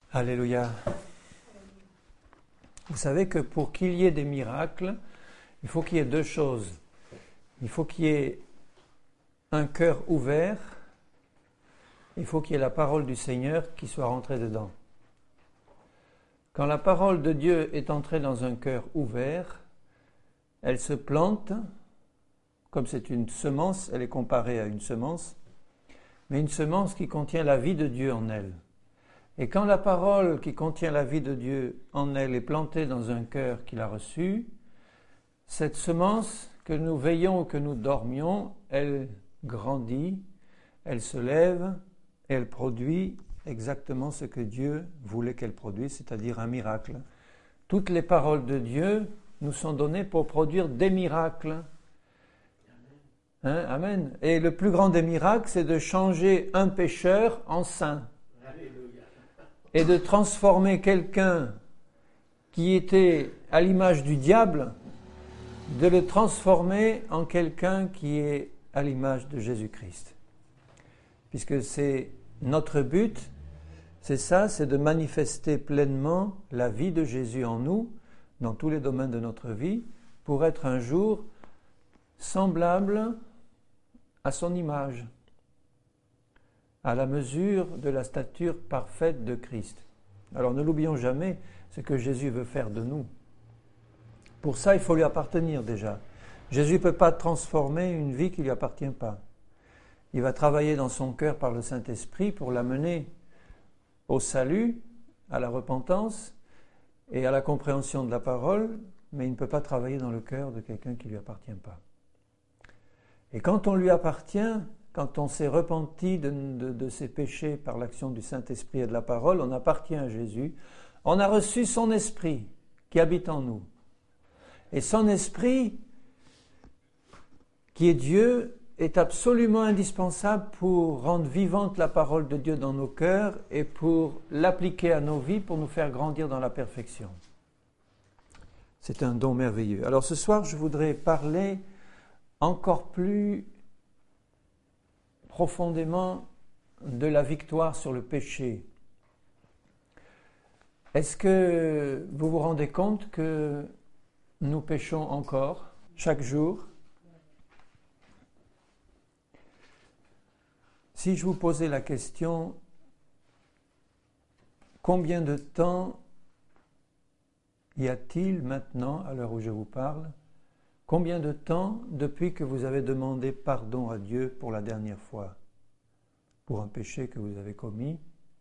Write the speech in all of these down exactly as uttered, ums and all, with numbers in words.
Alléluia. Vous savez que pour qu'il y ait des miracles, il faut qu'il y ait deux choses. Il faut qu'il y ait un cœur ouvert, il faut qu'il y ait la parole du Seigneur qui soit rentrée dedans. Quand la parole de Dieu est entrée dans un cœur ouvert, elle se plante, comme c'est une semence, elle est comparée à une semence, mais une semence qui contient la vie de Dieu en elle. Et quand la parole qui contient la vie de Dieu en elle est plantée dans un cœur qui l'a reçue, cette semence, que nous veillons ou que nous dormions, elle grandit, elle se lève et elle produit exactement ce que Dieu voulait qu'elle produise, c'est-à-dire un miracle. Toutes les paroles de Dieu nous sont données pour produire des miracles. Hein? Amen. Et le plus grand des miracles, c'est de changer un pécheur en saint. Et de transformer quelqu'un qui était à l'image du diable, de le transformer en quelqu'un qui est à l'image de Jésus-Christ. Puisque c'est notre but, c'est ça, c'est de manifester pleinement la vie de Jésus en nous, dans tous les domaines de notre vie, pour être un jour semblable à son image, à la mesure de la stature parfaite de Christ. Alors ne l'oublions jamais, ce que Jésus veut faire de nous. Pour ça, il faut lui appartenir déjà. Jésus ne peut pas transformer une vie qui ne lui appartient pas. Il va travailler dans son cœur par le Saint-Esprit pour l'amener au salut, à la repentance et à la compréhension de la parole, mais il ne peut pas travailler dans le cœur de quelqu'un qui ne lui appartient pas. Et quand on lui appartient, quand on s'est repenti de, de, de ses péchés par l'action du Saint-Esprit et de la parole, on appartient à Jésus. On a reçu son esprit qui habite en nous. Et son esprit, qui est Dieu, est absolument indispensable pour rendre vivante la parole de Dieu dans nos cœurs et pour l'appliquer à nos vies, pour nous faire grandir dans la perfection. C'est un don merveilleux. Alors ce soir, je voudrais parler encore plus profondément de la victoire sur le péché. Est-ce que vous vous rendez compte que nous péchons encore chaque jour? Si je vous posais la question, combien de temps y a-t-il maintenant, à l'heure où je vous parle, combien de temps depuis que vous avez demandé pardon à Dieu pour la dernière fois, pour un péché que vous avez commis?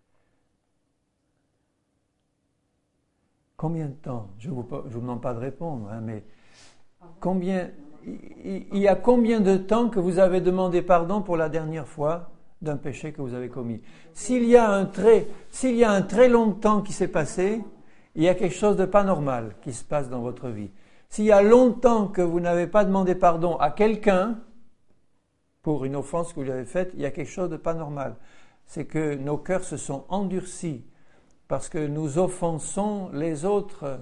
Combien de temps? Je ne vous, vous demande pas de répondre, hein, mais combien, il, il y a combien de temps que vous avez demandé pardon pour la dernière fois d'un péché que vous avez commis? S'il y a un très, s'il y a un très long temps qui s'est passé, il y a quelque chose de pas normal qui se passe dans votre vie. S'il y a longtemps que vous n'avez pas demandé pardon à quelqu'un pour une offense que vous lui avez faite, il y a quelque chose de pas normal. C'est que nos cœurs se sont endurcis parce que nous offensons les autres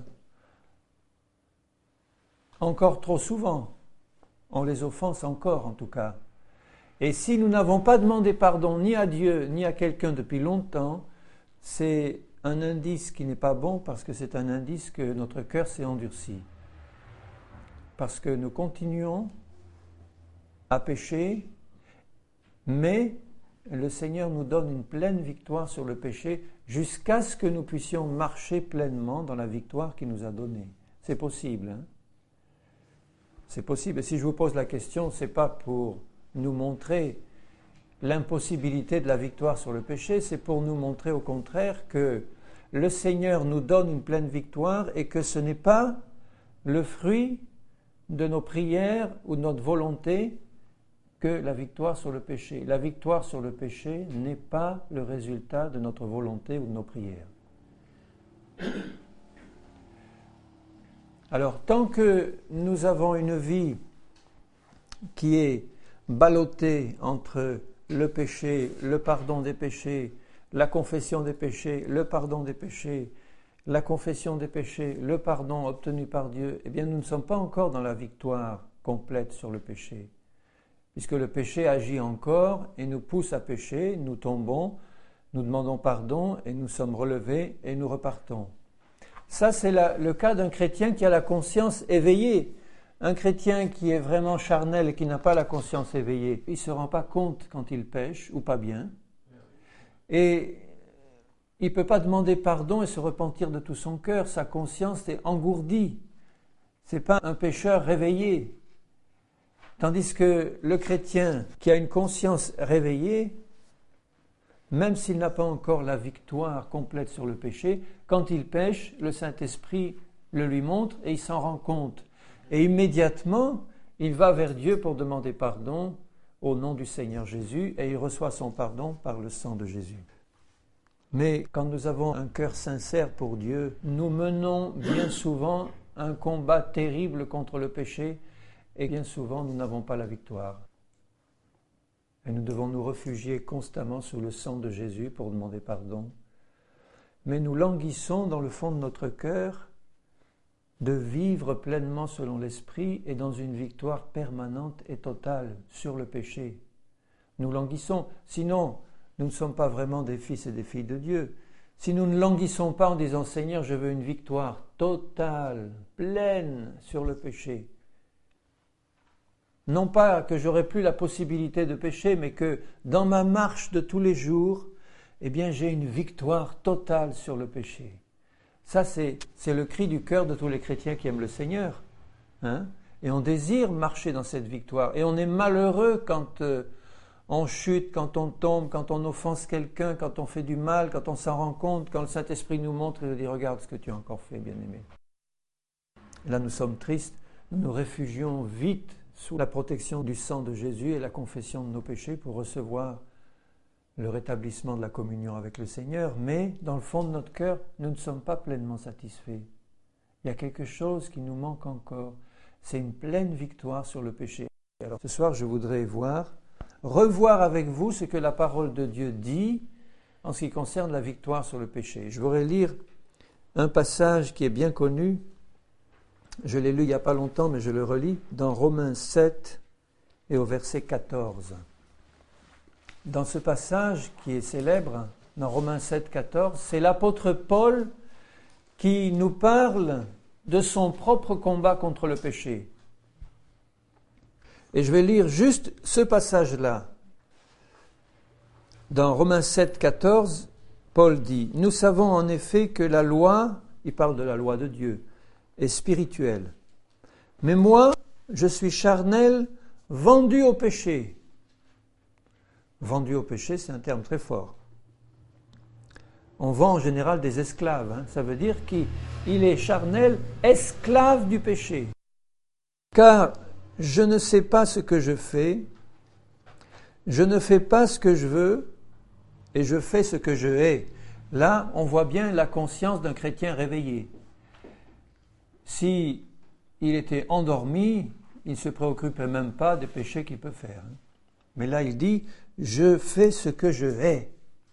encore trop souvent. On les offense encore en tout cas. Et si nous n'avons pas demandé pardon ni à Dieu ni à quelqu'un depuis longtemps, c'est un indice qui n'est pas bon parce que c'est un indice que notre cœur s'est endurci. Parce que nous continuons à pécher, mais le Seigneur nous donne une pleine victoire sur le péché jusqu'à ce que nous puissions marcher pleinement dans la victoire qu'il nous a donnée. C'est possible, hein? C'est possible. Et si je vous pose la question, ce n'est pas pour nous montrer l'impossibilité de la victoire sur le péché, c'est pour nous montrer au contraire que le Seigneur nous donne une pleine victoire et que ce n'est pas le fruit de nos prières ou de notre volonté que la victoire sur le péché. La victoire sur le péché n'est pas le résultat de notre volonté ou de nos prières. Alors, tant que nous avons une vie qui est ballottée entre le péché, le pardon des péchés, la confession des péchés, le pardon des péchés, la confession des péchés, le pardon obtenu par Dieu, eh bien nous ne sommes pas encore dans la victoire complète sur le péché. Puisque le péché agit encore et nous pousse à pécher, nous tombons, nous demandons pardon et nous sommes relevés et nous repartons. Ça, c'est la, le cas d'un chrétien qui a la conscience éveillée. Un chrétien qui est vraiment charnel et qui n'a pas la conscience éveillée, il ne se rend pas compte quand il pêche ou pas bien. Et il ne peut pas demander pardon et se repentir de tout son cœur. Sa conscience est engourdie. Ce n'est pas un pécheur réveillé. Tandis que le chrétien qui a une conscience réveillée, même s'il n'a pas encore la victoire complète sur le péché, quand il pêche, le Saint-Esprit le lui montre et il s'en rend compte. Et immédiatement, il va vers Dieu pour demander pardon au nom du Seigneur Jésus et il reçoit son pardon par le sang de Jésus. Mais quand nous avons un cœur sincère pour Dieu, nous menons bien souvent un combat terrible contre le péché et bien souvent nous n'avons pas la victoire. Et nous devons nous réfugier constamment sous le sang de Jésus pour demander pardon. Mais nous languissons dans le fond de notre cœur de vivre pleinement selon l'Esprit et dans une victoire permanente et totale sur le péché. Nous languissons, sinon nous ne sommes pas vraiment des fils et des filles de Dieu. Si nous ne languissons pas en disant « Seigneur, je veux une victoire totale, pleine sur le péché », non pas que j'aurai plus la possibilité de pécher, mais que dans ma marche de tous les jours, eh bien j'ai une victoire totale sur le péché. Ça, c'est, c'est le cri du cœur de tous les chrétiens qui aiment le Seigneur. Hein? Et on désire marcher dans cette victoire. Et on est malheureux quand euh, on chute, quand on tombe, quand on offense quelqu'un, quand on fait du mal, quand on s'en rend compte, quand le Saint-Esprit nous montre et nous dit « Regarde ce que tu as encore fait, bien-aimé ». Là, nous sommes tristes. Nous nous réfugions vite sous la protection du sang de Jésus et la confession de nos péchés pour recevoir le rétablissement de la communion avec le Seigneur, mais dans le fond de notre cœur, nous ne sommes pas pleinement satisfaits. Il y a quelque chose qui nous manque encore, c'est une pleine victoire sur le péché. Alors ce soir, je voudrais voir, revoir avec vous ce que la parole de Dieu dit en ce qui concerne la victoire sur le péché. Je voudrais lire un passage qui est bien connu, je l'ai lu il n'y a pas longtemps, mais je le relis, dans Romains sept et au verset quatorze. Dans ce passage qui est célèbre, dans Romains sept, quatorze, c'est l'apôtre Paul qui nous parle de son propre combat contre le péché. Et je vais lire juste ce passage-là. Dans Romains sept, quatorze, Paul dit « Nous savons en effet que la loi, il parle de la loi de Dieu, est spirituelle. Mais moi, je suis charnel, vendu au péché. » Vendu au péché, c'est un terme très fort. On vend en général des esclaves. Hein. Ça veut dire qu'il est charnel, esclave du péché. Car je ne sais pas ce que je fais, je ne fais pas ce que je veux, et je fais ce que je hais. Là, on voit bien la conscience d'un chrétien réveillé. Si il était endormi, il ne se préoccupait même pas des péchés qu'il peut faire. Mais là, il dit « Je fais ce que je hais ».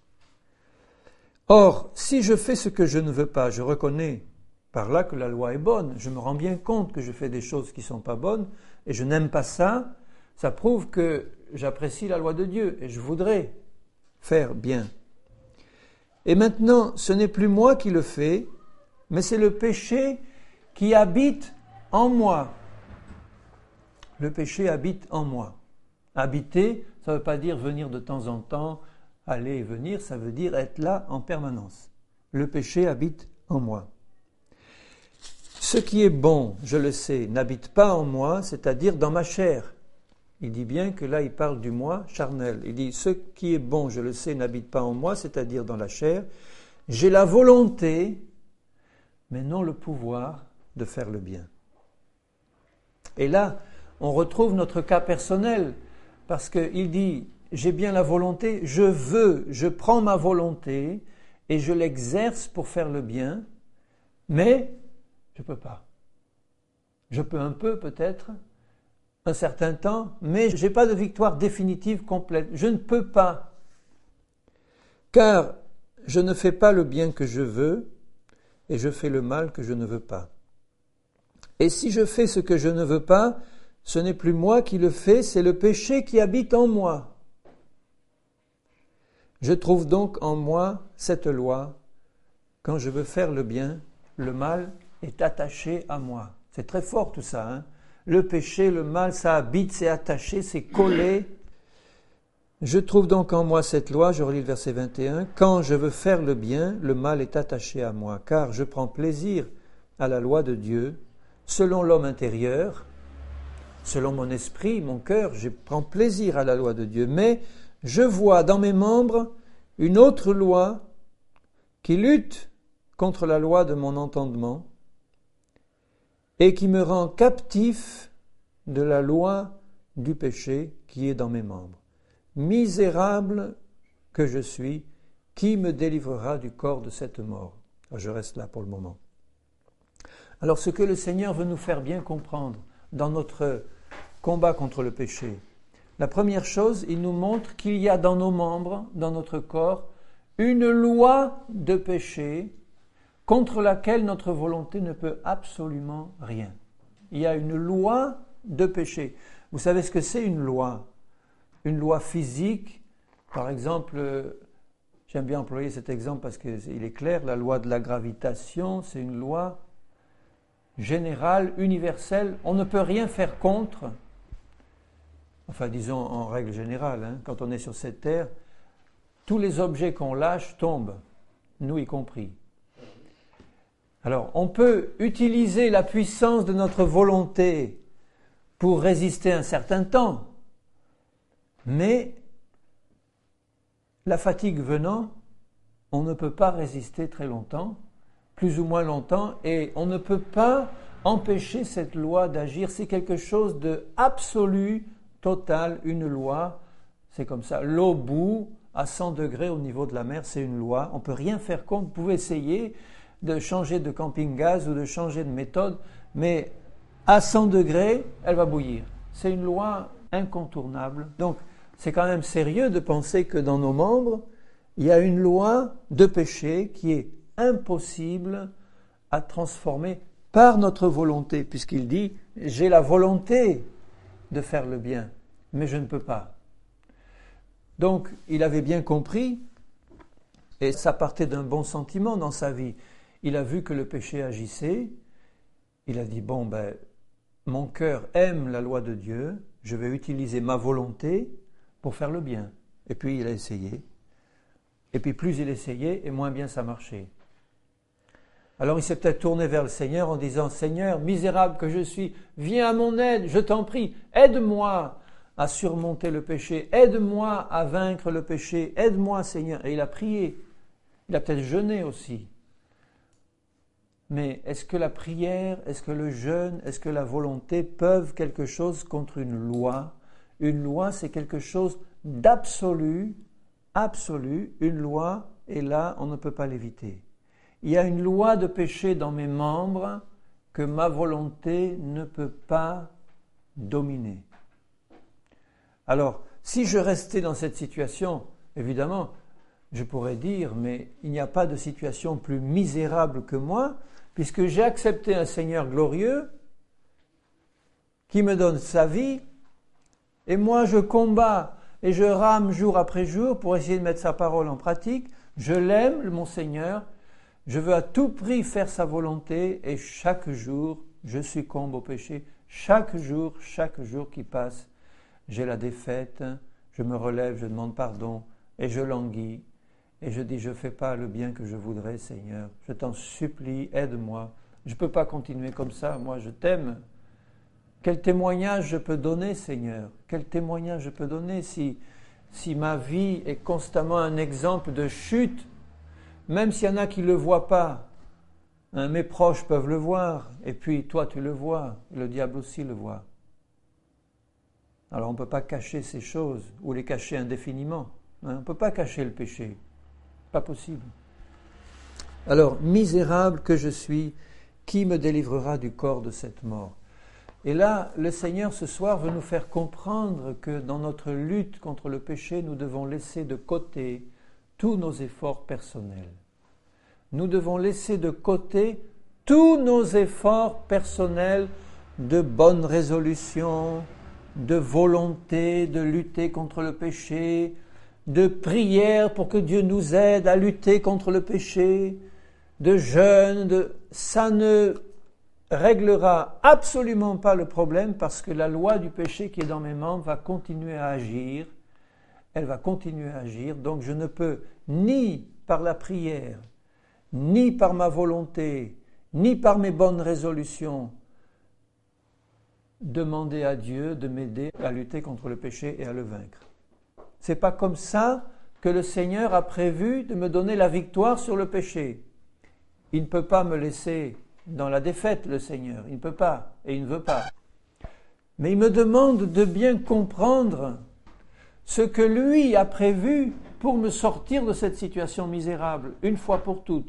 Or, si je fais ce que je ne veux pas, je reconnais par là que la loi est bonne. Je me rends bien compte que je fais des choses qui ne sont pas bonnes et je n'aime pas ça. Ça prouve que j'apprécie la loi de Dieu et je voudrais faire bien. Et maintenant, ce n'est plus moi qui le fais, mais c'est le péché qui habite en moi. Le péché habite en moi. Habiter, ça ne veut pas dire venir de temps en temps, aller et venir, ça veut dire être là en permanence. Le péché habite en moi. Ce qui est bon, je le sais, n'habite pas en moi, c'est-à-dire dans ma chair. Il dit bien que là, il parle du moi charnel. Il dit, ce qui est bon, je le sais, n'habite pas en moi, c'est-à-dire dans la chair. J'ai la volonté, mais non le pouvoir de faire le bien. Et là, on retrouve notre cas personnel, parce qu'il dit, j'ai bien la volonté, je veux, je prends ma volonté et je l'exerce pour faire le bien, mais je ne peux pas. Je peux un peu peut-être, un certain temps, mais je n'ai pas de victoire définitive complète. Je ne peux pas, car je ne fais pas le bien que je veux et je fais le mal que je ne veux pas. Et si je fais ce que je ne veux pas, ce n'est plus moi qui le fais, c'est le péché qui habite en moi. Je trouve donc en moi cette loi. Quand je veux faire le bien, le mal est attaché à moi. C'est très fort tout ça. Hein? Le péché, le mal, ça habite, c'est attaché, c'est collé. Je trouve donc en moi cette loi, je relis le verset vingt et un, quand je veux faire le bien, le mal est attaché à moi, car je prends plaisir à la loi de Dieu, selon l'homme intérieur, selon mon esprit, mon cœur, je prends plaisir à la loi de Dieu, mais je vois dans mes membres une autre loi qui lutte contre la loi de mon entendement et qui me rend captif de la loi du péché qui est dans mes membres. Misérable que je suis, qui me délivrera du corps de cette mort? Je reste là pour le moment. Alors ce que le Seigneur veut nous faire bien comprendre dans notre combat contre le péché, la première chose, il nous montre qu'il y a dans nos membres, dans notre corps, une loi de péché contre laquelle notre volonté ne peut absolument rien. Il y a une loi de péché. Vous savez ce que c'est une loi? Une loi physique, par exemple, j'aime bien employer cet exemple parce qu'il est clair, la loi de la gravitation, c'est une loi générale, universelle, on ne peut rien faire contre, enfin disons en règle générale, hein, quand on est sur cette terre, tous les objets qu'on lâche tombent, nous y compris. Alors, on peut utiliser la puissance de notre volonté pour résister un certain temps, mais la fatigue venant, on ne peut pas résister très longtemps, plus ou moins longtemps, et on ne peut pas empêcher cette loi d'agir. C'est quelque chose de absolu, total, une loi. C'est comme ça. L'eau bout à cent degrés au niveau de la mer, c'est une loi. On ne peut rien faire contre. Vous pouvez essayer de changer de camping-gaz ou de changer de méthode, mais à cent degrés, elle va bouillir. C'est une loi incontournable. Donc, c'est quand même sérieux de penser que dans nos membres, il y a une loi de péché qui est impossible à transformer par notre volonté, puisqu'il dit « j'ai la volonté de faire le bien, mais je ne peux pas ». Donc, il avait bien compris, et ça partait d'un bon sentiment dans sa vie. Il a vu que le péché agissait, il a dit « bon, ben, mon cœur aime la loi de Dieu, je vais utiliser ma volonté pour faire le bien ». Et puis il a essayé. Et puis plus il essayait, et moins bien ça marchait. Alors il s'est peut-être tourné vers le Seigneur en disant « Seigneur, misérable que je suis, viens à mon aide, je t'en prie, aide-moi à surmonter le péché, aide-moi à vaincre le péché, aide-moi Seigneur ». Et il a prié, il a peut-être jeûné aussi. Mais est-ce que la prière, est-ce que le jeûne, est-ce que la volonté peuvent quelque chose contre une loi? Une loi, c'est quelque chose d'absolu, absolu. Une loi, et là, on ne peut pas l'éviter. Il y a une loi de péché dans mes membres que ma volonté ne peut pas dominer. Alors, si je restais dans cette situation, évidemment, je pourrais dire, mais il n'y a pas de situation plus misérable que moi, puisque j'ai accepté un Seigneur glorieux qui me donne sa vie, et moi je combats et je rame jour après jour pour essayer de mettre sa parole en pratique. Je l'aime, mon Seigneur, je veux à tout prix faire sa volonté, et chaque jour je succombe au péché. Chaque jour, chaque jour qui passe, j'ai la défaite, je me relève, je demande pardon, et je languis. Et je dis, je ne fais pas le bien que je voudrais, Seigneur. Je t'en supplie, aide-moi. Je ne peux pas continuer comme ça, moi je t'aime. Quel témoignage je peux donner, Seigneur? Quel témoignage je peux donner si, si ma vie est constamment un exemple de chute, même s'il y en a qui ne le voient pas. Hein, mes proches peuvent le voir, et puis toi tu le vois, et le diable aussi le voit. Alors on ne peut pas cacher ces choses, ou les cacher indéfiniment. Hein, on ne peut pas cacher le péché. Pas possible. Alors, misérable que je suis, qui me délivrera du corps de cette mort? Et là, le Seigneur, ce soir, veut nous faire comprendre que dans notre lutte contre le péché, nous devons laisser de côté tous nos efforts personnels. Nous devons laisser de côté tous nos efforts personnels de bonne résolution, de volonté de lutter contre le péché, de prière pour que Dieu nous aide à lutter contre le péché, de jeûne, de... ça ne réglera absolument pas le problème parce que la loi du péché qui est dans mes membres va continuer à agir. Elle va continuer à agir. Donc je ne peux ni par la prière, ni par ma volonté, ni par mes bonnes résolutions demander à Dieu de m'aider à lutter contre le péché et à le vaincre. C'est pas comme ça que le Seigneur a prévu de me donner la victoire sur le péché. Il ne peut pas me laisser dans la défaite, le Seigneur. Il ne peut pas et il ne veut pas. Mais il me demande de bien comprendre ce que lui a prévu pour me sortir de cette situation misérable, une fois pour toutes.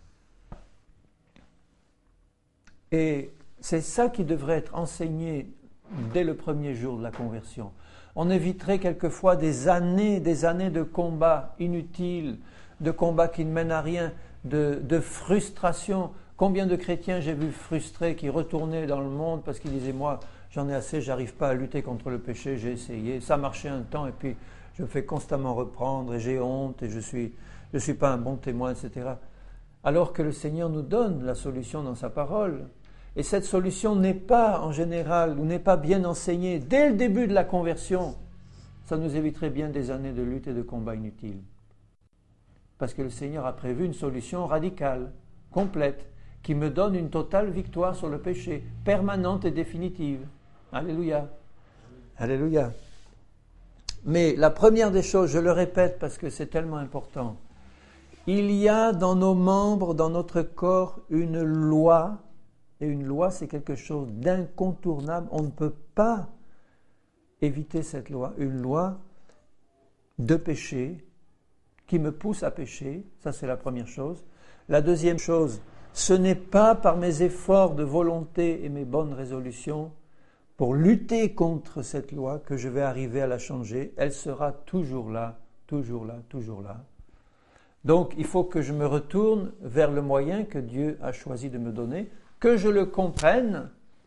Et c'est ça qui devrait être enseigné dès le premier jour de la conversion. On éviterait quelquefois des années, des années de combats inutiles, de combats qui ne mènent à rien, de, de frustration. Combien de chrétiens j'ai vu frustrés qui retournaient dans le monde parce qu'ils disaient « moi, j'en ai assez, j'arrive pas à lutter contre le péché, j'ai essayé, ça marchait un temps et puis je me fais constamment reprendre et j'ai honte et je suis, je suis pas un bon témoin, et cetera » Alors que le Seigneur nous donne la solution dans sa parole. Et cette solution n'est pas en général ou n'est pas bien enseignée dès le début de la conversion. Ça nous éviterait bien des années de lutte et de combats inutiles. Parce que le Seigneur a prévu une solution radicale, complète, qui me donne une totale victoire sur le péché, permanente et définitive. Alléluia. Alléluia. Mais la première des choses, je le répète parce que c'est tellement important, il y a dans nos membres, dans notre corps, une loi. Et une loi, c'est quelque chose d'incontournable. On ne peut pas éviter cette loi. Une loi de péché qui me pousse à pécher. Ça, c'est la première chose. La deuxième chose, ce n'est pas par mes efforts de volonté et mes bonnes résolutions pour lutter contre cette loi que je vais arriver à la changer. Elle sera toujours là, toujours là, toujours là. Donc, il faut que je me retourne vers le moyen que Dieu a choisi de me donner, que je le comprenne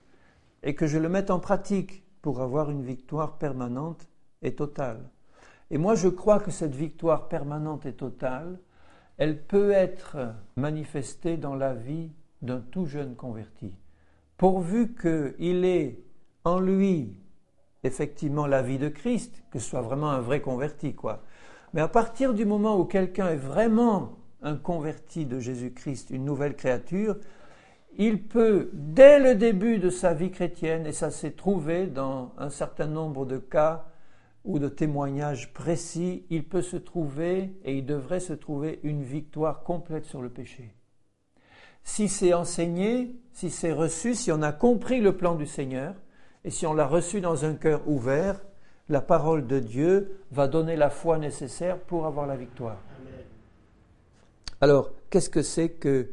et que je le mette en pratique pour avoir une victoire permanente et totale. Et moi, je crois que cette victoire permanente et totale, elle peut être manifestée dans la vie d'un tout jeune converti. Pourvu qu'il ait en lui, effectivement, la vie de Christ, que ce soit vraiment un vrai converti, quoi. Mais à partir du moment où quelqu'un est vraiment un converti de Jésus-Christ, une nouvelle créature, il peut, dès le début de sa vie chrétienne, et ça s'est trouvé dans un certain nombre de cas ou de témoignages précis, il peut se trouver, et il devrait se trouver, une victoire complète sur le péché. Si c'est enseigné, si c'est reçu, si on a compris le plan du Seigneur, et si on l'a reçu dans un cœur ouvert, la parole de Dieu va donner la foi nécessaire pour avoir la victoire. Amen. Alors, qu'est-ce que c'est que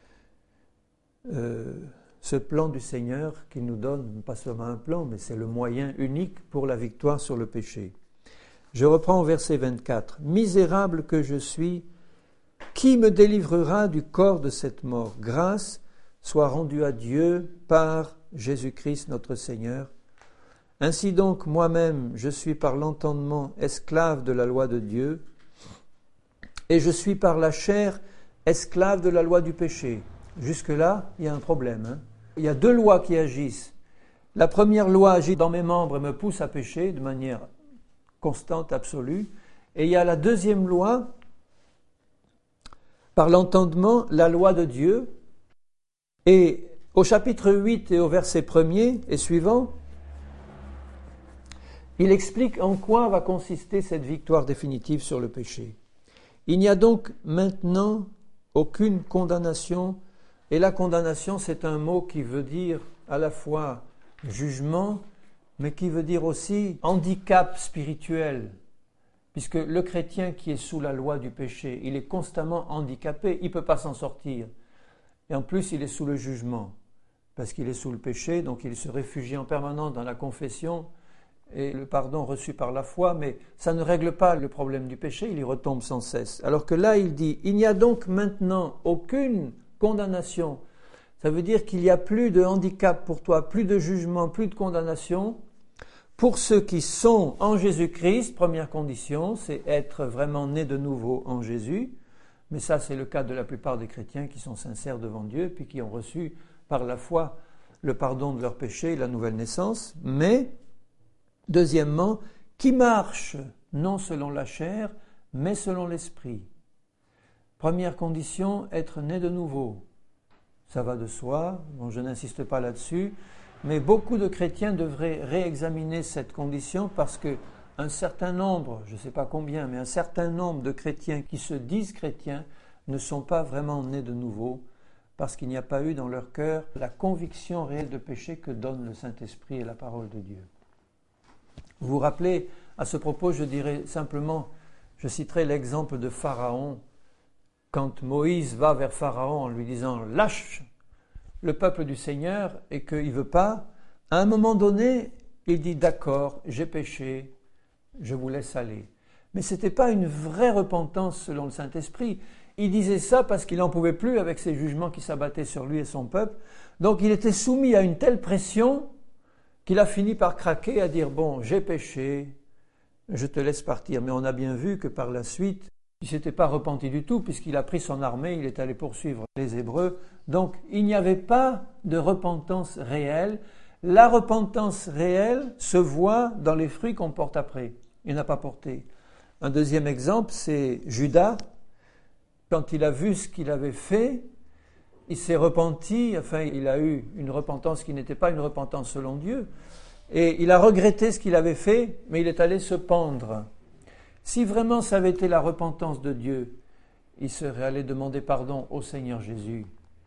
Euh, ce plan du Seigneur qui nous donne, pas seulement un plan, mais c'est le moyen unique pour la victoire sur le péché. Je reprends au verset vingt-quatre. « Misérable que je suis, qui me délivrera du corps de cette mort? Grâce soit rendue à Dieu par Jésus-Christ notre Seigneur. Ainsi donc, moi-même, je suis par l'entendement esclave de la loi de Dieu, et je suis par la chair esclave de la loi du péché. » Jusque-là, il y a un problème. Hein. Il y a deux lois qui agissent. La première loi agit dans mes membres et me pousse à pécher de manière constante, absolue. Et il y a la deuxième loi, par l'entendement, la loi de Dieu. Et au chapitre huit et au verset premier et suivant, il explique en quoi va consister cette victoire définitive sur le péché. Il n'y a donc maintenant aucune condamnation. Et la condamnation, c'est un mot qui veut dire à la fois jugement, mais qui veut dire aussi handicap spirituel. Puisque le chrétien qui est sous la loi du péché, il est constamment handicapé, il ne peut pas s'en sortir. Et en plus, il est sous le jugement, parce qu'il est sous le péché, donc il se réfugie en permanence dans la confession et le pardon reçu par la foi, mais ça ne règle pas le problème du péché, il y retombe sans cesse. Alors que là, il dit, il n'y a donc maintenant aucune condamnation. Ça veut dire qu'il n'y a plus de handicap pour toi, plus de jugement, plus de condamnation pour ceux qui sont en Jésus-Christ, première condition, c'est être vraiment né de nouveau en Jésus. Mais ça, c'est le cas de la plupart des chrétiens qui sont sincères devant Dieu, puis qui ont reçu par la foi le pardon de leurs péchés et la nouvelle naissance. Mais, deuxièmement, qui marchent non selon la chair, mais selon l'esprit. Première condition, être né de nouveau. Ça va de soi, bon, je n'insiste pas là-dessus, mais beaucoup de chrétiens devraient réexaminer cette condition parce que un certain nombre, je ne sais pas combien, mais un certain nombre de chrétiens qui se disent chrétiens ne sont pas vraiment nés de nouveau parce qu'il n'y a pas eu dans leur cœur la conviction réelle de péché que donne le Saint-Esprit et la parole de Dieu. Vous vous rappelez, à ce propos, je dirais simplement, je citerai l'exemple de Pharaon, quand Moïse va vers Pharaon en lui disant « Lâche le peuple du Seigneur » et qu'il ne veut pas, à un moment donné, il dit « D'accord, j'ai péché, je vous laisse aller ». Mais ce n'était pas une vraie repentance selon le Saint-Esprit. Il disait ça parce qu'il n'en pouvait plus avec ces jugements qui s'abattaient sur lui et son peuple. Donc il était soumis à une telle pression qu'il a fini par craquer à dire « Bon, j'ai péché, je te laisse partir ». Mais on a bien vu que par la suite, il ne s'était pas repenti du tout puisqu'il a pris son armée, il est allé poursuivre les Hébreux. Donc il n'y avait pas de repentance réelle. La repentance réelle se voit dans les fruits qu'on porte après. Il n'a pas porté. Un deuxième exemple, c'est Judas. Quand il a vu ce qu'il avait fait, il s'est repenti, enfin il a eu une repentance qui n'était pas une repentance selon Dieu. Et il a regretté ce qu'il avait fait, mais il est allé se pendre. Si vraiment ça avait été la repentance de Dieu, il serait allé demander pardon au Seigneur Jésus.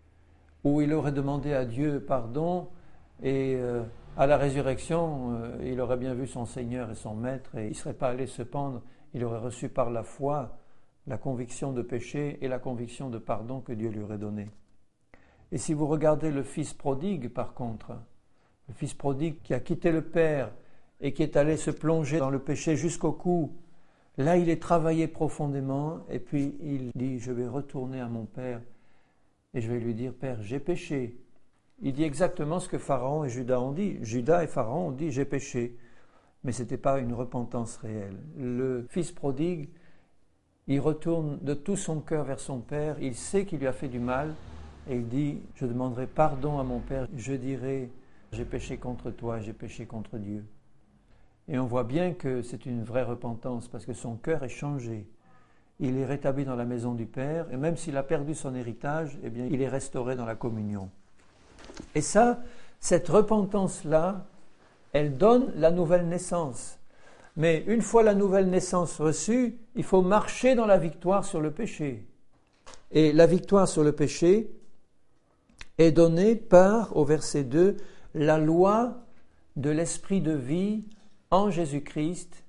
Ou il aurait demandé à Dieu pardon et euh, à la résurrection, euh, il aurait bien vu son Seigneur et son Maître et il ne serait pas allé se pendre. Il aurait reçu par la foi la conviction de péché et la conviction de pardon que Dieu lui aurait donnée. Et si vous regardez le fils prodigue, par contre, le fils prodigue qui a quitté le Père et qui est allé se plonger dans le péché jusqu'au cou, là il est travaillé profondément et puis il dit « Je vais retourner à mon Père et je vais lui dire « Père, j'ai péché ». Il dit exactement ce que Pharaon et Judas ont dit. Judas et Pharaon ont dit « J'ai péché ». Mais ce n'était pas une repentance réelle. Le fils prodigue, il retourne de tout son cœur vers son Père, il sait qu'il lui a fait du mal, et il dit « Je demanderai pardon à mon Père, je dirai « J'ai péché contre toi, j'ai péché contre Dieu ». Et on voit bien que c'est une vraie repentance, parce que son cœur est changé. Il est rétabli dans la maison du Père, et même s'il a perdu son héritage, eh bien, il est restauré dans la communion. Et ça, cette repentance-là, elle donne la nouvelle naissance. Mais une fois la nouvelle naissance reçue, il faut marcher dans la victoire sur le péché. Et la victoire sur le péché est donnée par, au verset deux, la loi de l'esprit de vie en Jésus-Christ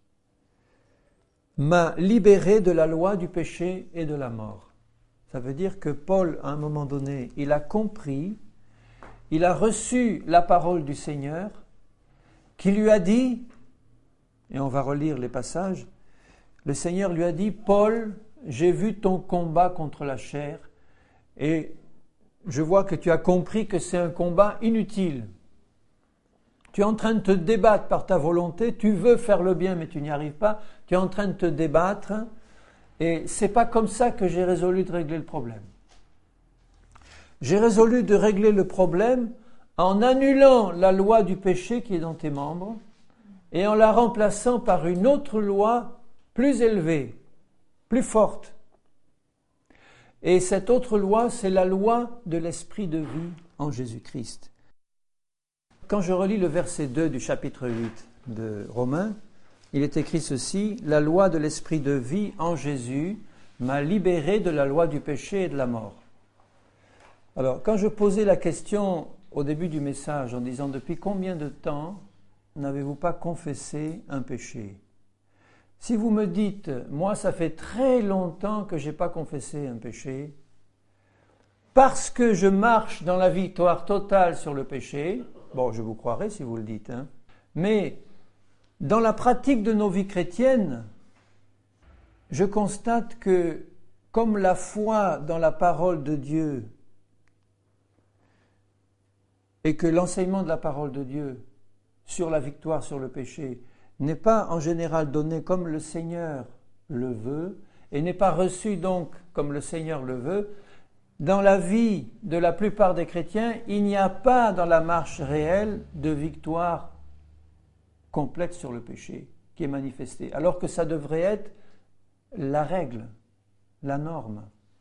m'a libéré de la loi du péché et de la mort. Ça veut dire que Paul, à un moment donné, il a compris, il a reçu la parole du Seigneur, qui lui a dit, et on va relire les passages, le Seigneur lui a dit « Paul, j'ai vu ton combat contre la chair et je vois que tu as compris que c'est un combat inutile. Tu es en train de te débattre par ta volonté, tu veux faire le bien mais tu n'y arrives pas, tu es en train de te débattre et c'est pas comme ça que j'ai résolu de régler le problème. J'ai résolu de régler le problème en annulant la loi du péché qui est dans tes membres et en la remplaçant par une autre loi plus élevée, plus forte. Et cette autre loi, c'est la loi de l'esprit de vie en Jésus-Christ. Quand je relis le verset deux du chapitre huit de Romains, il est écrit ceci, « La loi de l'esprit de vie en Jésus m'a libéré de la loi du péché et de la mort. » Alors, quand je posais la question au début du message en disant « Depuis combien de temps n'avez-vous pas confessé un péché ?» Si vous me dites « Moi, ça fait très longtemps que je n'ai pas confessé un péché, parce que je marche dans la victoire totale sur le péché », bon, je vous croirai si vous le dites, hein, mais dans la pratique de nos vies chrétiennes, je constate que comme la foi dans la parole de Dieu et que l'enseignement de la parole de Dieu sur la victoire sur le péché n'est pas en général donné comme le Seigneur le veut, et n'est pas reçu donc comme le Seigneur le veut, dans la vie de la plupart des chrétiens, il n'y a pas dans la marche réelle de victoire complète sur le péché qui est manifestée, alors que ça devrait être la règle, la norme.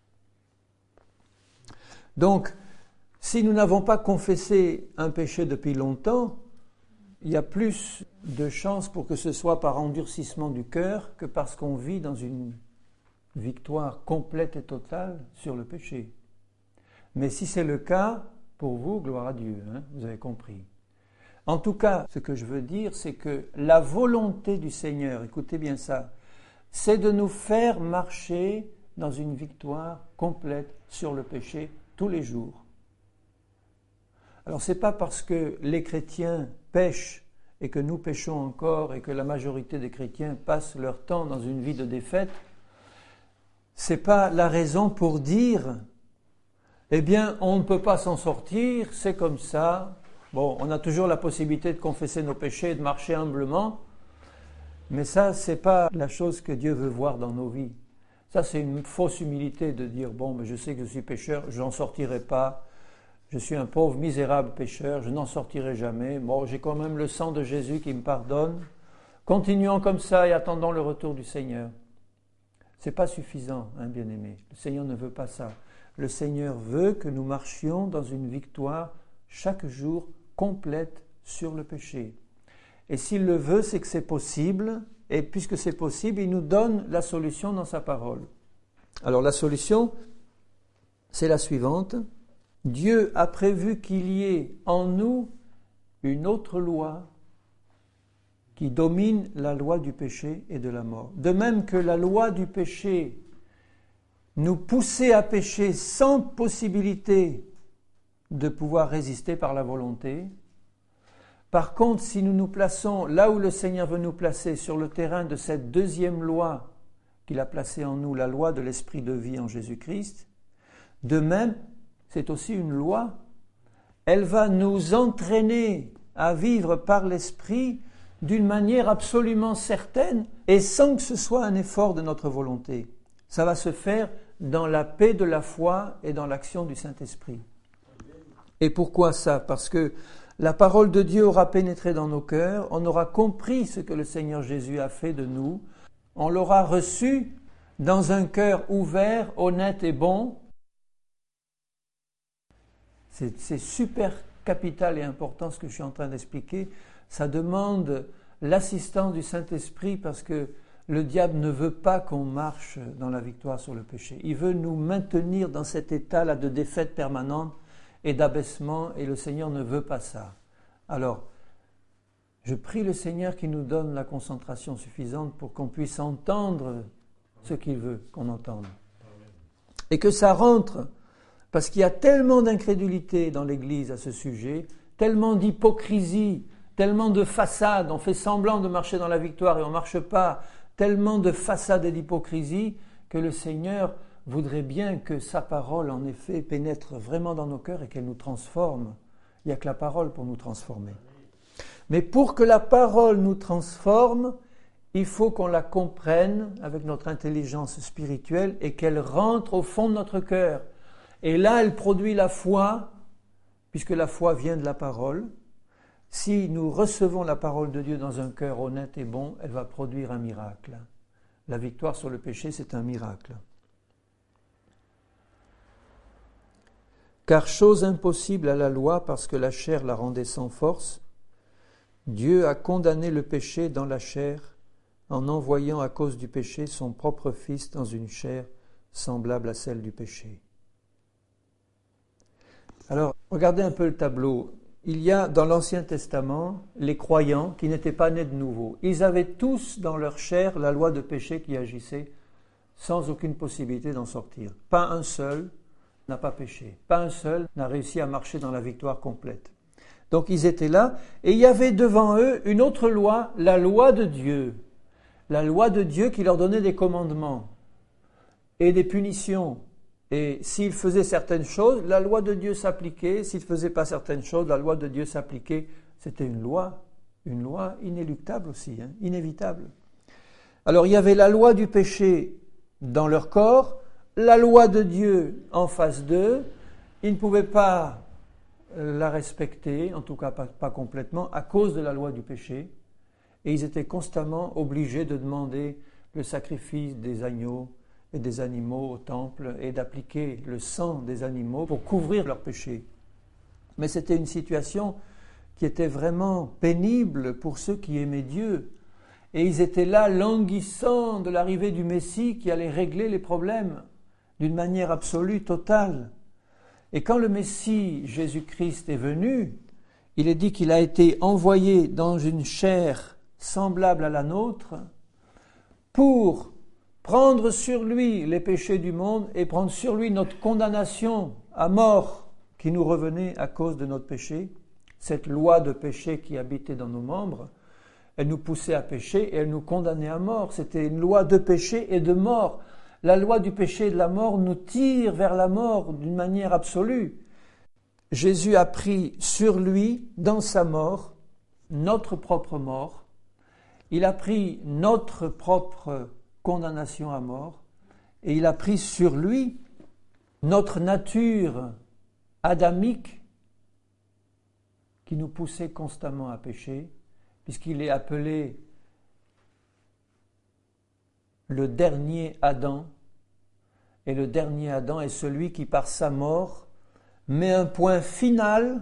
Donc, si nous n'avons pas confessé un péché depuis longtemps, il y a plus de chances pour que ce soit par endurcissement du cœur que parce qu'on vit dans une victoire complète et totale sur le péché. Mais si c'est le cas, pour vous, gloire à Dieu, hein, vous avez compris. En tout cas, ce que je veux dire, c'est que la volonté du Seigneur, écoutez bien ça, c'est de nous faire marcher dans une victoire complète sur le péché tous les jours. Alors ce n'est pas parce que les chrétiens pêchent et que nous péchons encore et que la majorité des chrétiens passent leur temps dans une vie de défaite, ce n'est pas la raison pour dire eh bien on ne peut pas s'en sortir, c'est comme ça. Bon, on a toujours la possibilité de confesser nos péchés et de marcher humblement, mais ça, ce n'est pas la chose que Dieu veut voir dans nos vies. Ça, c'est une fausse humilité de dire, bon, mais je sais que je suis pécheur, je n'en sortirai pas, je suis un pauvre, misérable pécheur, je n'en sortirai jamais, bon, j'ai quand même le sang de Jésus qui me pardonne, continuons comme ça et attendons le retour du Seigneur. Ce n'est pas suffisant, hein, bien-aimé, le Seigneur ne veut pas ça. Le Seigneur veut que nous marchions dans une victoire chaque jour complète sur le péché. Et s'il le veut, c'est que c'est possible, et puisque c'est possible, il nous donne la solution dans sa parole. Alors la solution, c'est la suivante. Dieu a prévu qu'il y ait en nous une autre loi qui domine la loi du péché et de la mort. De même que la loi du péché nous poussait à pécher sans possibilité de pouvoir résister par la volonté. Par contre, si nous nous plaçons là où le Seigneur veut nous placer, sur le terrain de cette deuxième loi qu'il a placée en nous, la loi de l'esprit de vie en Jésus-Christ, de même, c'est aussi une loi. Elle va nous entraîner à vivre par l'esprit d'une manière absolument certaine et sans que ce soit un effort de notre volonté. Ça va se faire dans la paix de la foi et dans l'action du Saint-Esprit. Et pourquoi ça ? Parce que la parole de Dieu aura pénétré dans nos cœurs, on aura compris ce que le Seigneur Jésus a fait de nous, on l'aura reçu dans un cœur ouvert, honnête et bon. C'est, c'est super capital et important ce que je suis en train d'expliquer. Ça demande l'assistance du Saint-Esprit parce que le diable ne veut pas qu'on marche dans la victoire sur le péché. Il veut nous maintenir dans cet état-là de défaite permanente et d'abaissement, et le Seigneur ne veut pas ça. Alors, je prie le Seigneur qu'il nous donne la concentration suffisante pour qu'on puisse entendre ce qu'il veut qu'on entende. Et que ça rentre, parce qu'il y a tellement d'incrédulité dans l'Église à ce sujet, tellement d'hypocrisie, tellement de façade, on fait semblant de marcher dans la victoire et on ne marche pas, tellement de façade et d'hypocrisie que le Seigneur voudrait bien que sa parole, en effet, pénètre vraiment dans nos cœurs et qu'elle nous transforme. Il n'y a que la parole pour nous transformer. Mais pour que la parole nous transforme, il faut qu'on la comprenne avec notre intelligence spirituelle et qu'elle rentre au fond de notre cœur. Et là, elle produit la foi, puisque la foi vient de la parole. Si nous recevons la parole de Dieu dans un cœur honnête et bon, elle va produire un miracle. La victoire sur le péché, c'est un miracle. Car chose impossible à la loi, parce que la chair la rendait sans force, Dieu a condamné le péché dans la chair, en envoyant à cause du péché son propre Fils dans une chair semblable à celle du péché. Alors, regardez un peu le tableau. Il y a dans l'Ancien Testament les croyants qui n'étaient pas nés de nouveau. Ils avaient tous dans leur chair la loi de péché qui agissait sans aucune possibilité d'en sortir. Pas un seul n'a pas péché. Pas un seul n'a réussi à marcher dans la victoire complète. Donc ils étaient là, et il y avait devant eux une autre loi, la loi de Dieu. La loi de Dieu qui leur donnait des commandements et des punitions. Et s'ils faisaient certaines choses, la loi de Dieu s'appliquait. S'ils ne faisaient pas certaines choses, la loi de Dieu s'appliquait. C'était une loi. une loi inéluctable aussi, hein, inévitable. Alors il y avait la loi du péché dans leur corps, la loi de Dieu en face d'eux. Ils ne pouvaient pas la respecter, en tout cas pas, pas complètement, à cause de la loi du péché. Et ils étaient constamment obligés de demander le sacrifice des agneaux et des animaux au temple et d'appliquer le sang des animaux pour couvrir leurs péchés. Mais c'était une situation qui était vraiment pénible pour ceux qui aimaient Dieu. Et ils étaient là languissants de l'arrivée du Messie qui allait régler les problèmes d'une manière absolue, totale. Et quand le Messie, Jésus-Christ, est venu, il est dit qu'il a été envoyé dans une chair semblable à la nôtre pour prendre sur lui les péchés du monde et prendre sur lui notre condamnation à mort qui nous revenait à cause de notre péché. Cette loi de péché qui habitait dans nos membres, elle nous poussait à pécher et elle nous condamnait à mort. C'était une loi de péché et de mort. La loi du péché et de la mort nous tire vers la mort d'une manière absolue. Jésus a pris sur lui, dans sa mort, notre propre mort. Il a pris notre propre condamnation à mort et il a pris sur lui notre nature adamique qui nous poussait constamment à pécher, puisqu'il est appelé le dernier Adam. Et le dernier Adam est celui qui, par sa mort, met un point final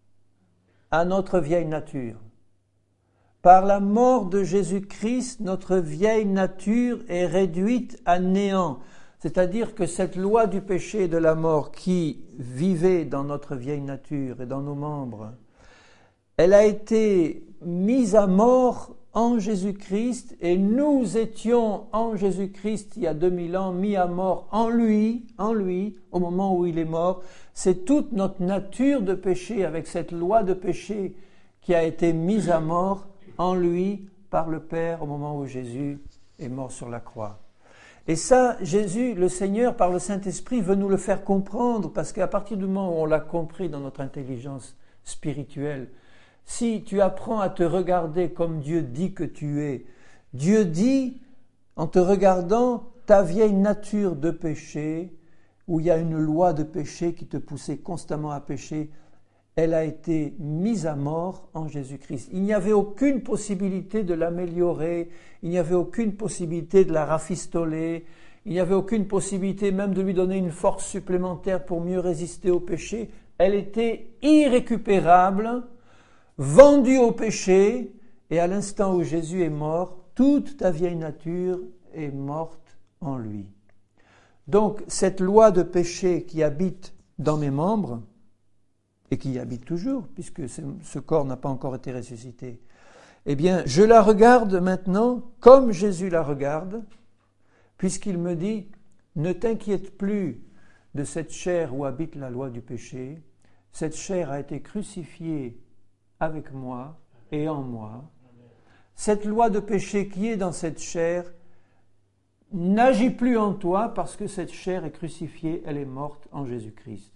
à notre vieille nature. Par la mort de Jésus-Christ, notre vieille nature est réduite à néant. C'est-à-dire que cette loi du péché et de la mort qui vivait dans notre vieille nature et dans nos membres, elle a été mise à mort en Jésus-Christ et nous étions en Jésus-Christ il y a deux mille ans mis à mort en lui, en lui, au moment où il est mort. C'est toute notre nature de péché avec cette loi de péché qui a été mise à mort en lui par le Père au moment où Jésus est mort sur la croix. Et ça, Jésus, le Seigneur, par le Saint-Esprit, veut nous le faire comprendre parce qu'à partir du moment où on l'a compris dans notre intelligence spirituelle, si tu apprends à te regarder comme Dieu dit que tu es, Dieu dit, en te regardant, ta vieille nature de péché, où il y a une loi de péché qui te poussait constamment à pécher, elle a été mise à mort en Jésus-Christ. Il n'y avait aucune possibilité de l'améliorer, il n'y avait aucune possibilité de la rafistoler, il n'y avait aucune possibilité même de lui donner une force supplémentaire pour mieux résister au péché. Elle était irrécupérable, vendue au péché, et à l'instant où Jésus est mort, toute ta vieille nature est morte en lui. Donc, cette loi de péché qui habite dans mes membres, et qui y habite toujours, puisque ce corps n'a pas encore été ressuscité, eh bien, je la regarde maintenant comme Jésus la regarde, puisqu'il me dit, ne t'inquiète plus de cette chair où habite la loi du péché, cette chair a été crucifiée avec moi et en moi. Cette loi de péché qui est dans cette chair n'agit plus en toi parce que cette chair est crucifiée, elle est morte en Jésus-Christ.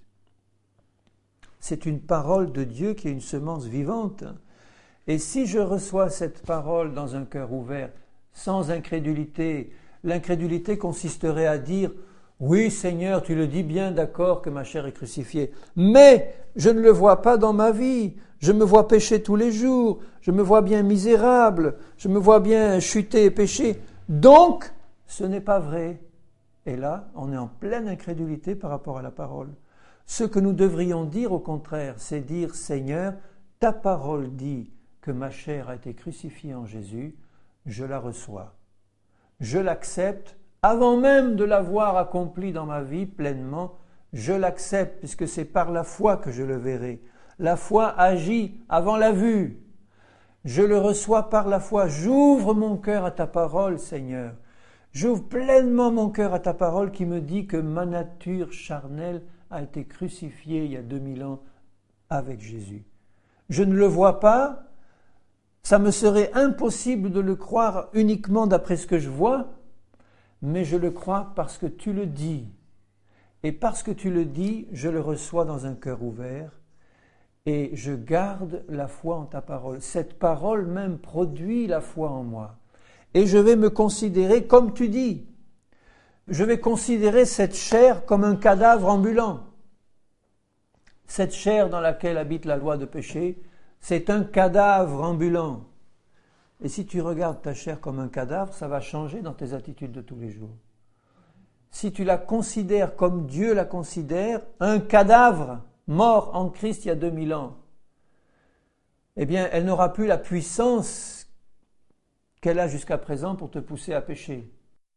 C'est une parole de Dieu qui est une semence vivante. Et si je reçois cette parole dans un cœur ouvert, sans incrédulité, l'incrédulité consisterait à dire « Oui, Seigneur, tu le dis bien, d'accord que ma chair est crucifiée, mais je ne le vois pas dans ma vie. Je me vois pécher tous les jours, je me vois bien misérable, je me vois bien chuter et pécher. Donc, ce n'est pas vrai. » Et là, on est en pleine incrédulité par rapport à la parole. Ce que nous devrions dire, au contraire, c'est dire « Seigneur, ta parole dit que ma chair a été crucifiée en Jésus, je la reçois. Je l'accepte, avant même de l'avoir accomplie dans ma vie pleinement, je l'accepte, puisque c'est par la foi que je le verrai. La foi agit avant la vue. Je le reçois par la foi. J'ouvre mon cœur à ta parole, Seigneur. J'ouvre pleinement mon cœur à ta parole qui me dit que ma nature charnelle a été crucifié il y a deux mille ans avec Jésus. Je ne le vois pas, ça me serait impossible de le croire uniquement d'après ce que je vois, mais je le crois parce que tu le dis. Et parce que tu le dis, je le reçois dans un cœur ouvert. et je garde la foi en ta parole. Cette parole même produit la foi en moi. Et je vais me considérer comme tu dis. Je vais considérer cette chair comme un cadavre ambulant. Cette chair dans laquelle habite la loi de péché, c'est un cadavre ambulant. Et si tu regardes ta chair comme un cadavre, ça va changer dans tes attitudes de tous les jours. Si tu la considères comme Dieu la considère, un cadavre mort en Christ il y a deux mille ans, eh bien, elle n'aura plus la puissance qu'elle a jusqu'à présent pour te pousser à pécher.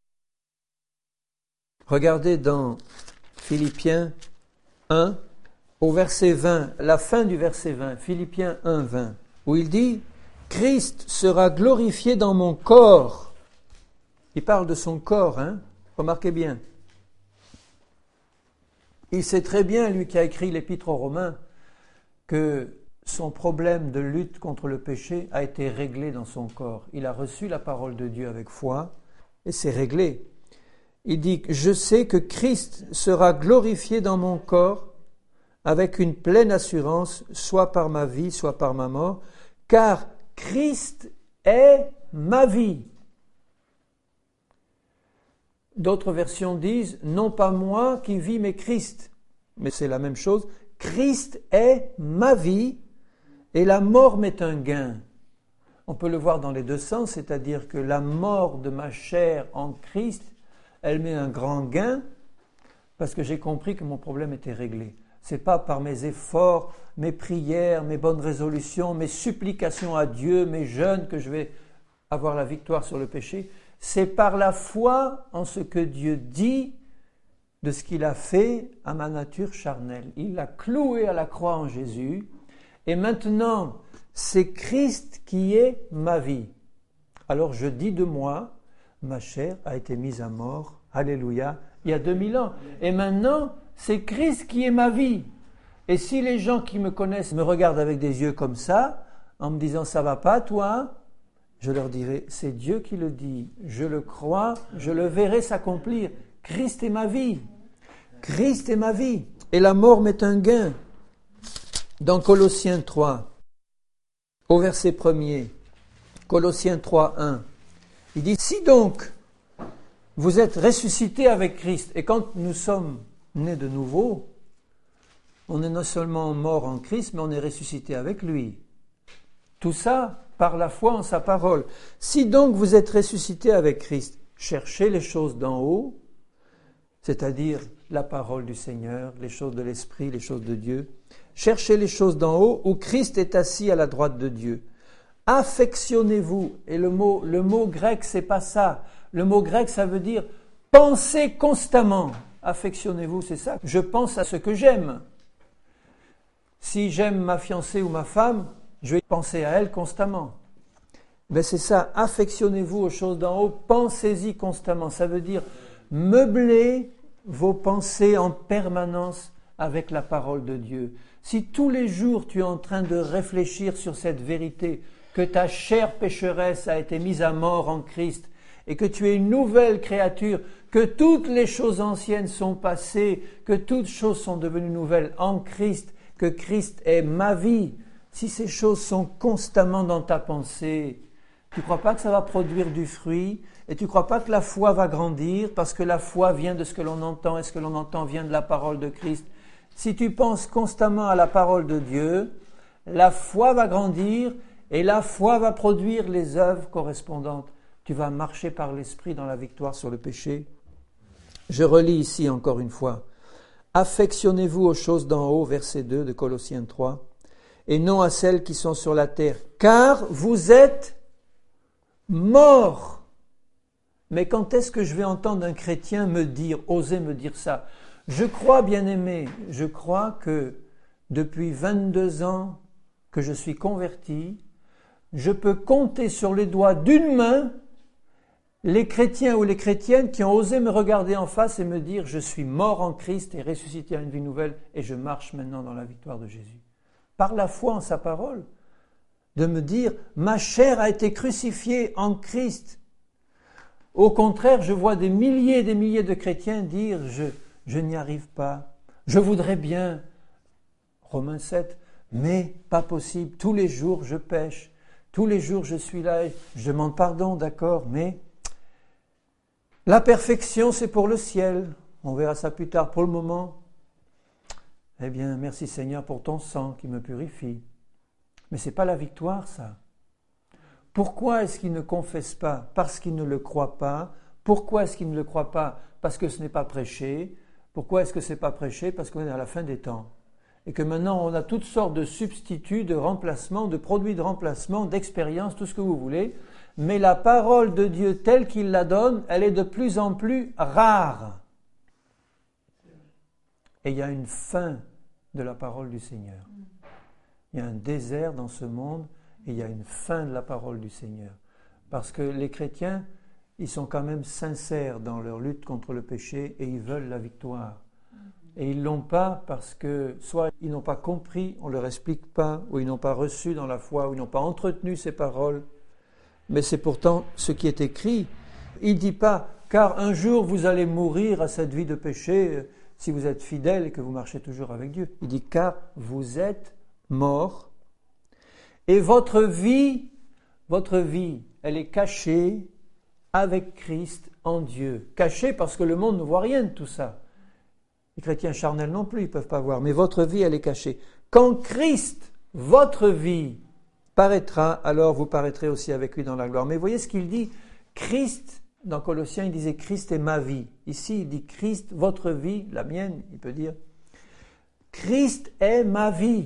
Regardez dans Philippiens un, au verset vingt, la fin du verset vingt, Philippiens un, vingt, où il dit « Christ sera glorifié dans mon corps ». Il parle de son corps, hein, remarquez bien. Il sait très bien, lui qui a écrit l'épître aux Romains, que son problème de lutte contre le péché a été réglé dans son corps. Il a reçu la parole de Dieu avec foi et c'est réglé. Il dit « Je sais que Christ sera glorifié dans mon corps avec une pleine assurance, soit par ma vie, soit par ma mort, car Christ est ma vie. » D'autres versions disent « Non pas moi qui vis, mais Christ ». Mais c'est la même chose. Christ est ma vie et la mort m'est un gain. On peut le voir dans les deux sens, c'est-à-dire que la mort de ma chair en Christ, elle m'est un grand gain parce que j'ai compris que mon problème était réglé. Ce n'est pas par mes efforts, mes prières, mes bonnes résolutions, mes supplications à Dieu, mes jeûnes que je vais avoir la victoire sur le péché. C'est par la foi en ce que Dieu dit de ce qu'il a fait à ma nature charnelle. Il l'a cloué à la croix en Jésus. Et maintenant, c'est Christ qui est ma vie. Alors je dis de moi, ma chair a été mise à mort. Alléluia, il y a deux mille ans. Et maintenant, c'est Christ qui est ma vie. Et si les gens qui me connaissent me regardent avec des yeux comme ça, en me disant « ça va pas toi », je leur dirai « c'est Dieu qui le dit, je le crois, je le verrai s'accomplir. Christ est ma vie. Christ est ma vie. Et la mort m'est un gain. » Dans Colossiens trois, au verset premier, Colossiens trois, un, il dit « Si donc vous êtes ressuscités avec Christ, et quand nous sommes nés de nouveau, on est non seulement mort en Christ, mais on est ressuscité avec lui. Tout ça par la foi en sa parole. Si donc vous êtes ressuscités avec Christ, cherchez les choses d'en haut, c'est-à-dire la parole du Seigneur, les choses de l'Esprit, les choses de Dieu. Cherchez les choses d'en haut, où Christ est assis à la droite de Dieu. Affectionnez-vous. Et le mot, le mot grec, c'est pas ça. Le mot grec, ça veut dire pensez constamment. Affectionnez-vous, c'est ça. Je pense à ce que j'aime. Si j'aime ma fiancée ou ma femme, je vais penser à elle constamment. Mais c'est ça, affectionnez-vous aux choses d'en haut, pensez-y constamment. Ça veut dire meubler vos pensées en permanence avec la parole de Dieu. Si tous les jours tu es en train de réfléchir sur cette vérité, que ta chair pécheresse a été mise à mort en Christ, et que tu es une nouvelle créature, que toutes les choses anciennes sont passées, que toutes choses sont devenues nouvelles en Christ, que Christ est ma vie, si ces choses sont constamment dans ta pensée, tu ne crois pas que ça va produire du fruit et tu ne crois pas que la foi va grandir parce que la foi vient de ce que l'on entend et ce que l'on entend vient de la parole de Christ. Si tu penses constamment à la parole de Dieu, la foi va grandir et la foi va produire les œuvres correspondantes. Tu vas marcher par l'Esprit dans la victoire sur le péché. Je relis ici encore une fois. Affectionnez-vous aux choses d'en haut, verset deux de Colossiens trois, et non à celles qui sont sur la terre, car vous êtes morts. Mais quand est-ce que je vais entendre un chrétien me dire, oser me dire ça? Je crois, bien-aimé, je crois que depuis vingt-deux ans que je suis converti, je peux compter sur les doigts d'une main les chrétiens ou les chrétiennes qui ont osé me regarder en face et me dire « Je suis mort en Christ et ressuscité à une vie nouvelle et je marche maintenant dans la victoire de Jésus. » Par la foi en sa parole, de me dire « Ma chair a été crucifiée en Christ. » Au contraire, je vois des milliers et des milliers de chrétiens dire « Je, je n'y arrive pas, je voudrais bien. » Romains sept, Mais pas possible, tous les jours je pêche, tous les jours je suis là, et je demande pardon, d'accord, mais la perfection c'est pour le ciel, on verra ça plus tard. Pour le moment, eh bien merci Seigneur pour ton sang qui me purifie. Mais ce n'est pas la victoire ça. Pourquoi est-ce qu'il ne confesse pas? Parce qu'il ne le croit pas. Pourquoi est-ce qu'il ne le croit pas? Parce que ce n'est pas prêché. Pourquoi est-ce que ce n'est pas prêché? Parce qu'on est à la fin des temps. Et que maintenant on a toutes sortes de substituts, de remplacements, de produits de remplacement, d'expériences, tout ce que vous voulez. Mais la parole de Dieu telle qu'il la donne, elle est de plus en plus rare. Et il y a une fin de la parole du Seigneur. Il y a un désert dans ce monde et il y a une fin de la parole du Seigneur. Parce que les chrétiens, ils sont quand même sincères dans leur lutte contre le péché et ils veulent la victoire. Et ils ne l'ont pas parce que soit ils n'ont pas compris, on ne leur explique pas, ou ils n'ont pas reçu dans la foi, ou ils n'ont pas entretenu ces paroles. Mais c'est pourtant ce qui est écrit. Il ne dit pas, car un jour vous allez mourir à cette vie de péché si vous êtes fidèle et que vous marchez toujours avec Dieu. Il dit, car vous êtes morts et votre vie, votre vie, elle est cachée avec Christ en Dieu. Cachée parce que le monde ne voit rien de tout ça. Les chrétiens charnels non plus, ils ne peuvent pas voir. Mais votre vie, elle est cachée. Quand Christ, votre vie, paraîtra, alors vous paraîtrez aussi avec lui dans la gloire. Mais voyez ce qu'il dit. Christ, dans Colossiens, il disait Christ est ma vie. Ici, il dit Christ, votre vie, la mienne, il peut dire. Christ est ma vie.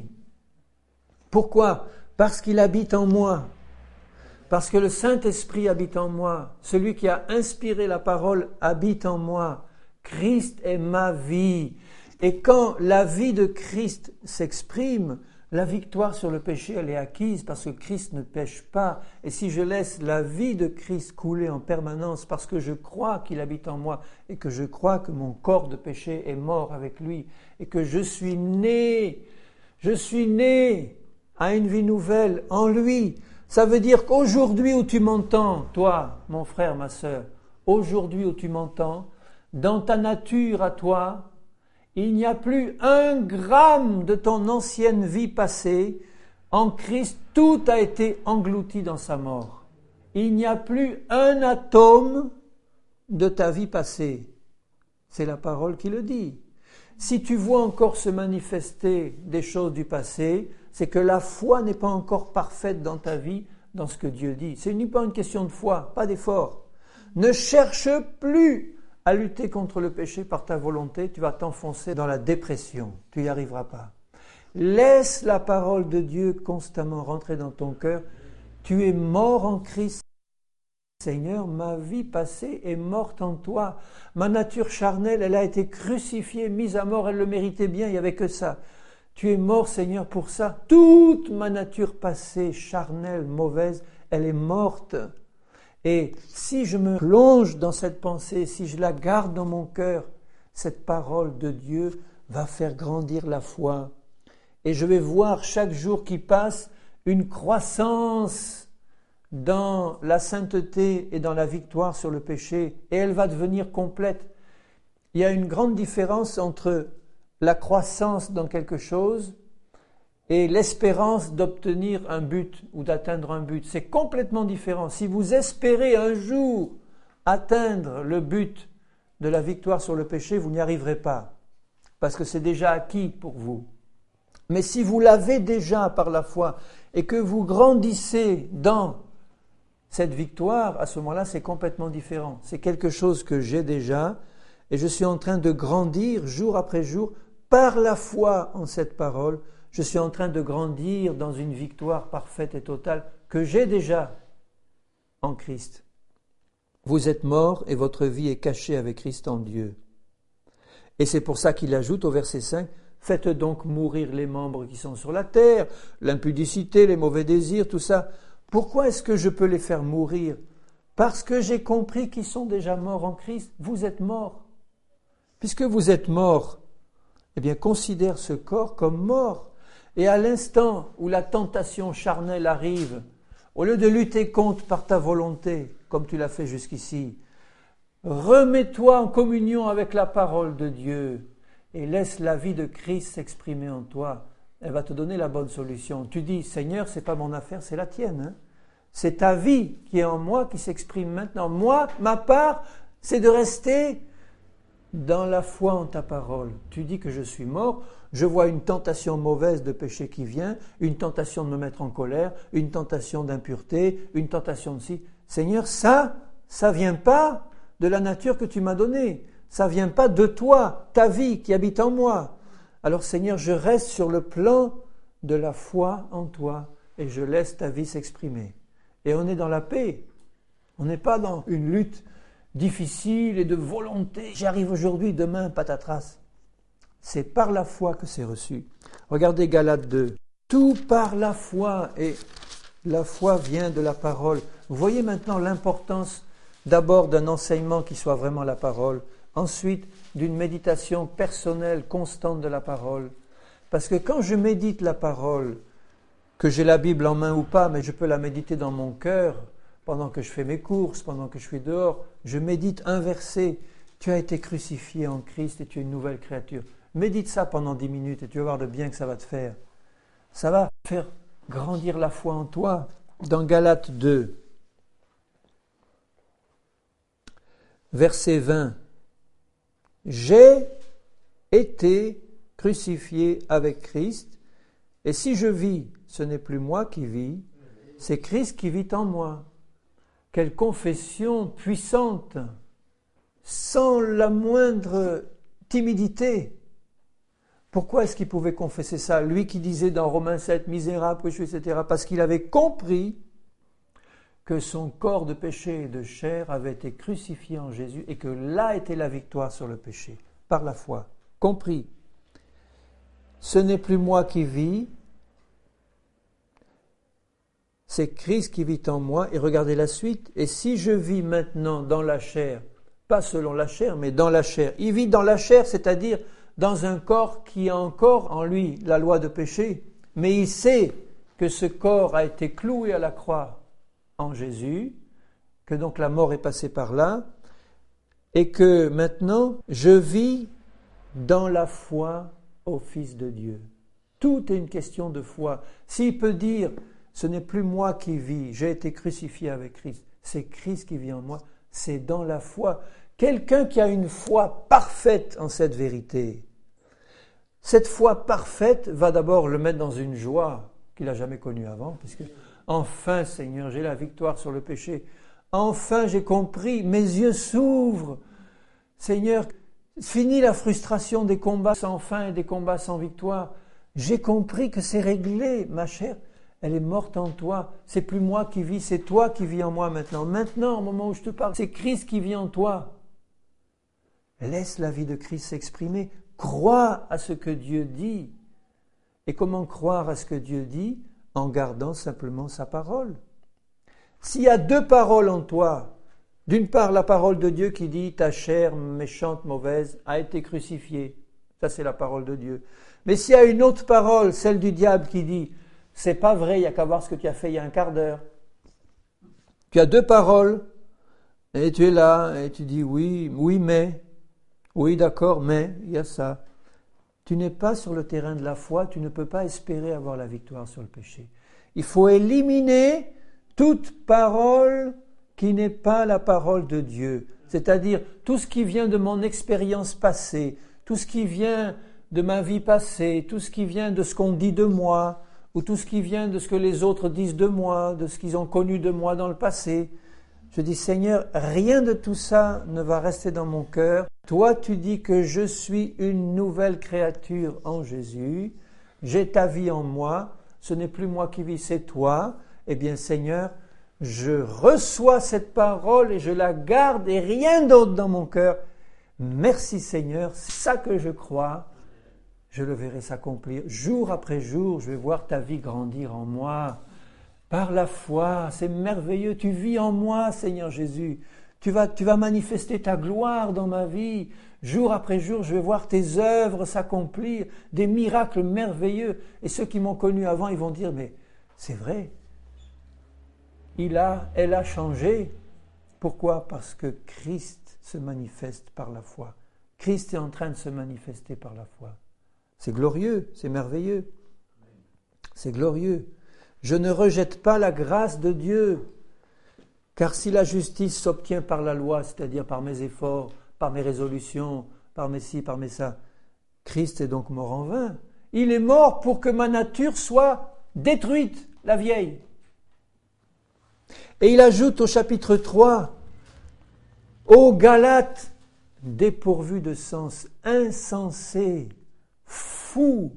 Pourquoi? Parce qu'il habite en moi. Parce que le Saint-Esprit habite en moi. Celui qui a inspiré la parole habite en moi. Christ est ma vie. Et quand la vie de Christ s'exprime, la victoire sur le péché, elle est acquise parce que Christ ne pêche pas. Et si je laisse la vie de Christ couler en permanence parce que je crois qu'il habite en moi et que je crois que mon corps de péché est mort avec lui et que je suis né, je suis né à une vie nouvelle en lui, ça veut dire qu'aujourd'hui où tu m'entends, toi, mon frère, ma sœur, aujourd'hui où tu m'entends, dans ta nature à toi, il n'y a plus un gramme de ton ancienne vie passée. En Christ, tout a été englouti dans sa mort. Il n'y a plus un atome de ta vie passée. C'est la parole qui le dit. Si tu vois encore se manifester des choses du passé, c'est que la foi n'est pas encore parfaite dans ta vie, dans ce que Dieu dit. Ce n'est pas une question de foi, pas d'effort. Ne cherche plus à lutter contre le péché par ta volonté, tu vas t'enfoncer dans la dépression. Tu n'y arriveras pas. Laisse la parole de Dieu constamment rentrer dans ton cœur. Tu es mort en Christ. Seigneur, ma vie passée est morte en toi. Ma nature charnelle, elle a été crucifiée, mise à mort, elle le méritait bien, il n'y avait que ça. Tu es mort, Seigneur, pour ça. Toute ma nature passée, charnelle, mauvaise, elle est morte. Et si je me plonge dans cette pensée, si je la garde dans mon cœur, cette parole de Dieu va faire grandir la foi. Et je vais voir chaque jour qui passe une croissance dans la sainteté et dans la victoire sur le péché. Et elle va devenir complète. Il y a une grande différence entre la croissance dans quelque chose et l'espérance d'obtenir un but ou d'atteindre un but. C'est complètement différent. Si vous espérez un jour atteindre le but de la victoire sur le péché, vous n'y arriverez pas, parce que c'est déjà acquis pour vous. Mais si vous l'avez déjà par la foi et que vous grandissez dans cette victoire, à ce moment-là, c'est complètement différent. C'est quelque chose que j'ai déjà et je suis en train de grandir jour après jour par la foi en cette parole. Je suis en train de grandir dans une victoire parfaite et totale que j'ai déjà en Christ. Vous êtes morts et votre vie est cachée avec Christ en Dieu. Et c'est pour ça qu'il ajoute au verset cinq, « Faites donc mourir les membres qui sont sur la terre, l'impudicité, les mauvais désirs, tout ça. Pourquoi est-ce que je peux les faire mourir? Parce que j'ai compris qu'ils sont déjà morts en Christ. Vous êtes morts. Puisque vous êtes morts, eh bien considère ce corps comme mort. Et à l'instant où la tentation charnelle arrive, au lieu de lutter contre par ta volonté, comme tu l'as fait jusqu'ici, remets-toi en communion avec la parole de Dieu et laisse la vie de Christ s'exprimer en toi. elle va te donner la bonne solution. Tu dis, Seigneur, c'est pas mon affaire, c'est la tienne. Hein. C'est ta vie qui est en moi qui s'exprime maintenant. Moi, ma part, c'est de rester dans la foi en ta parole. Tu dis que je suis mort, je vois une tentation mauvaise de péché qui vient, une tentation de me mettre en colère, une tentation d'impureté, une tentation de ci. Seigneur, ça, ça vient pas de la nature que tu m'as donnée. Ça vient pas de toi, ta vie qui habite en moi. Alors Seigneur, je reste sur le plan de la foi en toi et je laisse ta vie s'exprimer. Et on est dans la paix. On n'est pas dans une lutte difficile et de volonté. J'arrive aujourd'hui, demain, patatras. C'est par la foi que c'est reçu. Regardez Galates deux. Tout par la foi, et la foi vient de la parole. Vous voyez maintenant l'importance d'abord d'un enseignement qui soit vraiment la parole, ensuite d'une méditation personnelle constante de la parole. Parce que quand je médite la parole, que j'ai la Bible en main ou pas, mais je peux la méditer dans mon cœur, pendant que je fais mes courses, pendant que je suis dehors, je médite un verset. Tu as été crucifié en Christ et tu es une nouvelle créature. Médite ça pendant dix minutes et tu vas voir de bien que ça va te faire. Ça va faire grandir la foi en toi. Dans Galates deux, verset vingt. J'ai été crucifié avec Christ et si je vis, ce n'est plus moi qui vis, c'est Christ qui vit en moi. Quelle confession puissante, sans la moindre timidité. Pourquoi est-ce qu'il pouvait confesser ça? Lui qui disait dans Romains sept, misérable que je suis, et cetera. Parce qu'il avait compris que son corps de péché et de chair avait été crucifié en Jésus et que là était la victoire sur le péché, par la foi. Compris. Ce n'est plus moi qui vis, c'est Christ qui vit en moi. Et regardez la suite. Et si je vis maintenant dans la chair, pas selon la chair, mais dans la chair. Il vit dans la chair, c'est-à-dire dans un corps qui a encore en lui la loi de péché. Mais il sait que ce corps a été cloué à la croix en Jésus, que donc la mort est passée par là, et que maintenant je vis dans la foi au Fils de Dieu. Tout est une question de foi. S'il peut dire, ce n'est plus moi qui vis, j'ai été crucifié avec Christ, c'est Christ qui vit en moi, c'est dans la foi. Quelqu'un qui a une foi parfaite en cette vérité, cette foi parfaite va d'abord le mettre dans une joie qu'il n'a jamais connue avant, puisque enfin Seigneur, j'ai la victoire sur le péché, enfin j'ai compris, mes yeux s'ouvrent, Seigneur, fini la frustration des combats sans fin et des combats sans victoire, j'ai compris que c'est réglé, ma chère. Elle est morte en toi. C'est plus moi qui vis, c'est toi qui vis en moi maintenant. Maintenant, au moment où je te parle, c'est Christ qui vit en toi. Laisse la vie de Christ s'exprimer. Crois à ce que Dieu dit. Et comment croire à ce que Dieu dit? En gardant simplement sa parole. S'il y a deux paroles en toi, d'une part la parole de Dieu qui dit « ta chair méchante, mauvaise, a été crucifiée ». Ça c'est la parole de Dieu. Mais s'il y a une autre parole, celle du diable qui dit « c'est pas vrai, il n'y a qu'à voir ce que tu as fait il y a un quart d'heure. » Tu as deux paroles, et tu es là, et tu dis « oui, oui, mais, oui, d'accord, mais, il y a ça. » Tu n'es pas sur le terrain de la foi, tu ne peux pas espérer avoir la victoire sur le péché. Il faut éliminer toute parole qui n'est pas la parole de Dieu. C'est-à-dire tout ce qui vient de mon expérience passée, tout ce qui vient de ma vie passée, tout ce qui vient de ce qu'on dit de moi, ou tout ce qui vient de ce que les autres disent de moi, de ce qu'ils ont connu de moi dans le passé. Je dis, Seigneur, rien de tout ça ne va rester dans mon cœur. Toi, tu dis que je suis une nouvelle créature en Jésus. J'ai ta vie en moi. Ce n'est plus moi qui vis, c'est toi. Eh bien, Seigneur, je reçois cette parole et je la garde et rien d'autre dans mon cœur. Merci, Seigneur, c'est ça que je crois. Je le verrai s'accomplir. Jour après jour, je vais voir ta vie grandir en moi. Par la foi, c'est merveilleux. Tu vis en moi, Seigneur Jésus. Tu vas, tu vas manifester ta gloire dans ma vie. Jour après jour, je vais voir tes œuvres s'accomplir, des miracles merveilleux. Et ceux qui m'ont connu avant, ils vont dire, mais c'est vrai. Il a, elle a changé. Pourquoi? Parce que Christ se manifeste par la foi. Christ est en train de se manifester par la foi. C'est glorieux, c'est merveilleux. C'est glorieux. Je ne rejette pas la grâce de Dieu, car si la justice s'obtient par la loi, c'est-à-dire par mes efforts, par mes résolutions, par mes ci, par mes ça, Christ est donc mort en vain. Il est mort pour que ma nature soit détruite, la vieille. Et il ajoute au chapitre trois, ô Galates, dépourvus de sens, insensés, fous,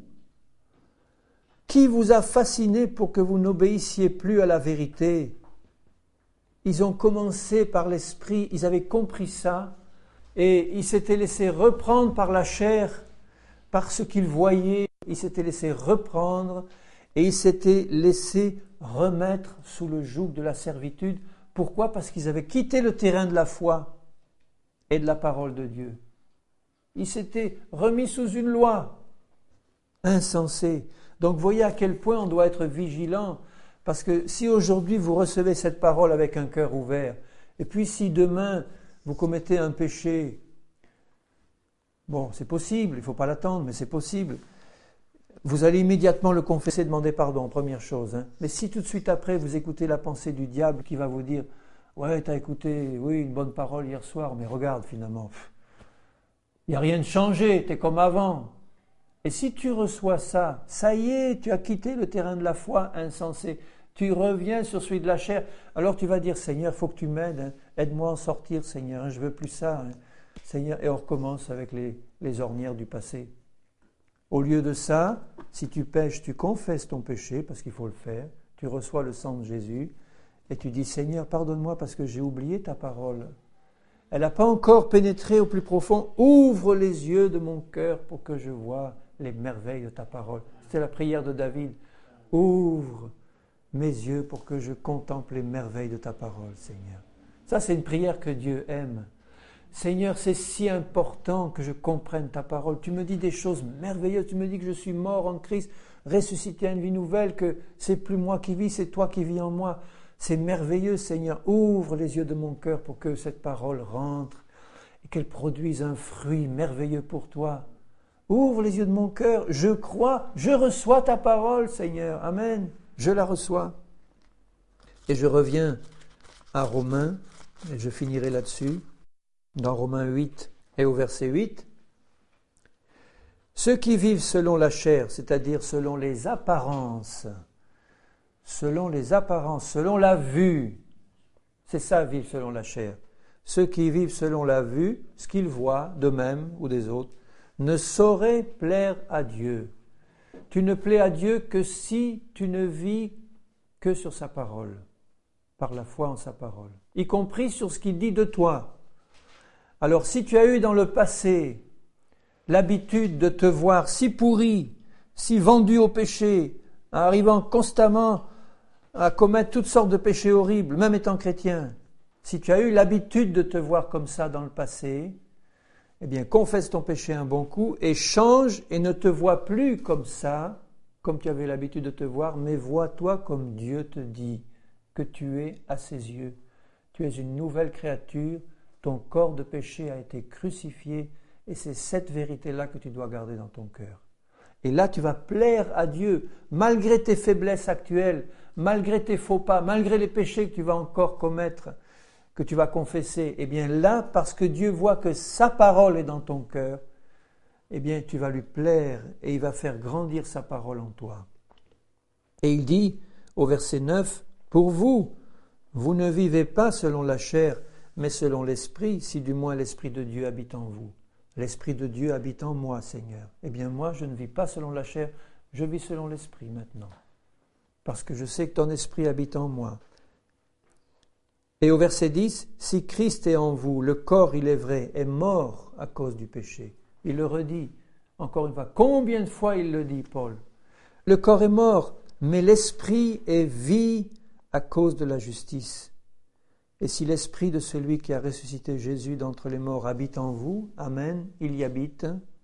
qui vous a fasciné pour que vous n'obéissiez plus à la vérité? Ils ont commencé par l'esprit, ils avaient compris ça, et ils s'étaient laissés reprendre par la chair, par ce qu'ils voyaient, ils s'étaient laissés reprendre, et ils s'étaient laissés remettre sous le joug de la servitude. Pourquoi? Parce qu'ils avaient quitté le terrain de la foi et de la parole de Dieu. Ils s'étaient remis sous une loi insensée. Donc voyez à quel point on doit être vigilant, parce que si aujourd'hui vous recevez cette parole avec un cœur ouvert, et puis si demain vous commettez un péché, bon, c'est possible, il ne faut pas l'attendre, mais c'est possible, vous allez immédiatement le confesser, demander pardon, première chose. Hein. Mais si tout de suite après vous écoutez la pensée du diable qui va vous dire « Ouais, tu as écouté, oui, une bonne parole hier soir, mais regarde finalement, il n'y a rien de changé, tu es comme avant. » Et si tu reçois ça, ça y est, tu as quitté le terrain de la foi insensé, tu reviens sur celui de la chair, alors tu vas dire, Seigneur, il faut que tu m'aides, hein. Aide-moi à en sortir, Seigneur, hein. Je ne veux plus ça, hein. Seigneur, et on recommence avec les, les ornières du passé. Au lieu de ça, si tu pèches, tu confesses ton péché, parce qu'il faut le faire, tu reçois le sang de Jésus, et tu dis, Seigneur, pardonne-moi parce que j'ai oublié ta parole. Elle n'a pas encore pénétré au plus profond, ouvre les yeux de mon cœur pour que je voie les merveilles de ta parole. C'était la prière de David. Ouvre mes yeux pour que je contemple les merveilles de ta parole, Seigneur. Ça, c'est une prière que Dieu aime. Seigneur, c'est si important que je comprenne ta parole. Tu me dis des choses merveilleuses. Tu me dis que je suis mort en Christ, ressuscité à une vie nouvelle, que c'est plus moi qui vis, c'est toi qui vis en moi. C'est merveilleux, Seigneur. Ouvre les yeux de mon cœur pour que cette parole rentre et qu'elle produise un fruit merveilleux pour toi. Ouvre les yeux de mon cœur, je crois, je reçois ta parole, Seigneur. Amen. Je la reçois. Et je reviens à Romains, et je finirai là-dessus, dans Romains huit et au verset huit. Ceux qui vivent selon la chair, c'est-à-dire selon les apparences, selon les apparences, selon la vue, c'est ça, vivre selon la chair. Ceux qui vivent selon la vue, ce qu'ils voient d'eux-mêmes ou des autres, ne saurait plaire à Dieu. Tu ne plais à Dieu que si tu ne vis que sur sa parole, par la foi en sa parole, y compris sur ce qu'il dit de toi. Alors si tu as eu dans le passé l'habitude de te voir si pourri, si vendu au péché, arrivant constamment à commettre toutes sortes de péchés horribles, même étant chrétien, si tu as eu l'habitude de te voir comme ça dans le passé, eh bien, confesse ton péché un bon coup et change et ne te vois plus comme ça, comme tu avais l'habitude de te voir, mais vois-toi comme Dieu te dit que tu es à ses yeux. Tu es une nouvelle créature, ton corps de péché a été crucifié et c'est cette vérité-là que tu dois garder dans ton cœur. Et là, tu vas plaire à Dieu, malgré tes faiblesses actuelles, malgré tes faux pas, malgré les péchés que tu vas encore commettre, que tu vas confesser, eh bien là, parce que Dieu voit que sa parole est dans ton cœur, eh bien tu vas lui plaire et il va faire grandir sa parole en toi. Et il dit au verset neuf, « Pour vous, vous ne vivez pas selon la chair, mais selon l'esprit, si du moins l'esprit de Dieu habite en vous. » L'esprit de Dieu habite en moi, Seigneur. Eh bien moi, je ne vis pas selon la chair, je vis selon l'esprit maintenant. Parce que je sais que ton esprit habite en moi. Et au verset dix, « Si Christ est en vous, le corps, il est vrai, est mort à cause du péché. » Il le redit, encore une fois. Combien de fois il le dit, Paul? Le corps est mort, mais l'esprit est vie à cause de la justice. Et si l'esprit de celui qui a ressuscité Jésus d'entre les morts habite en vous, Amen, il y habite,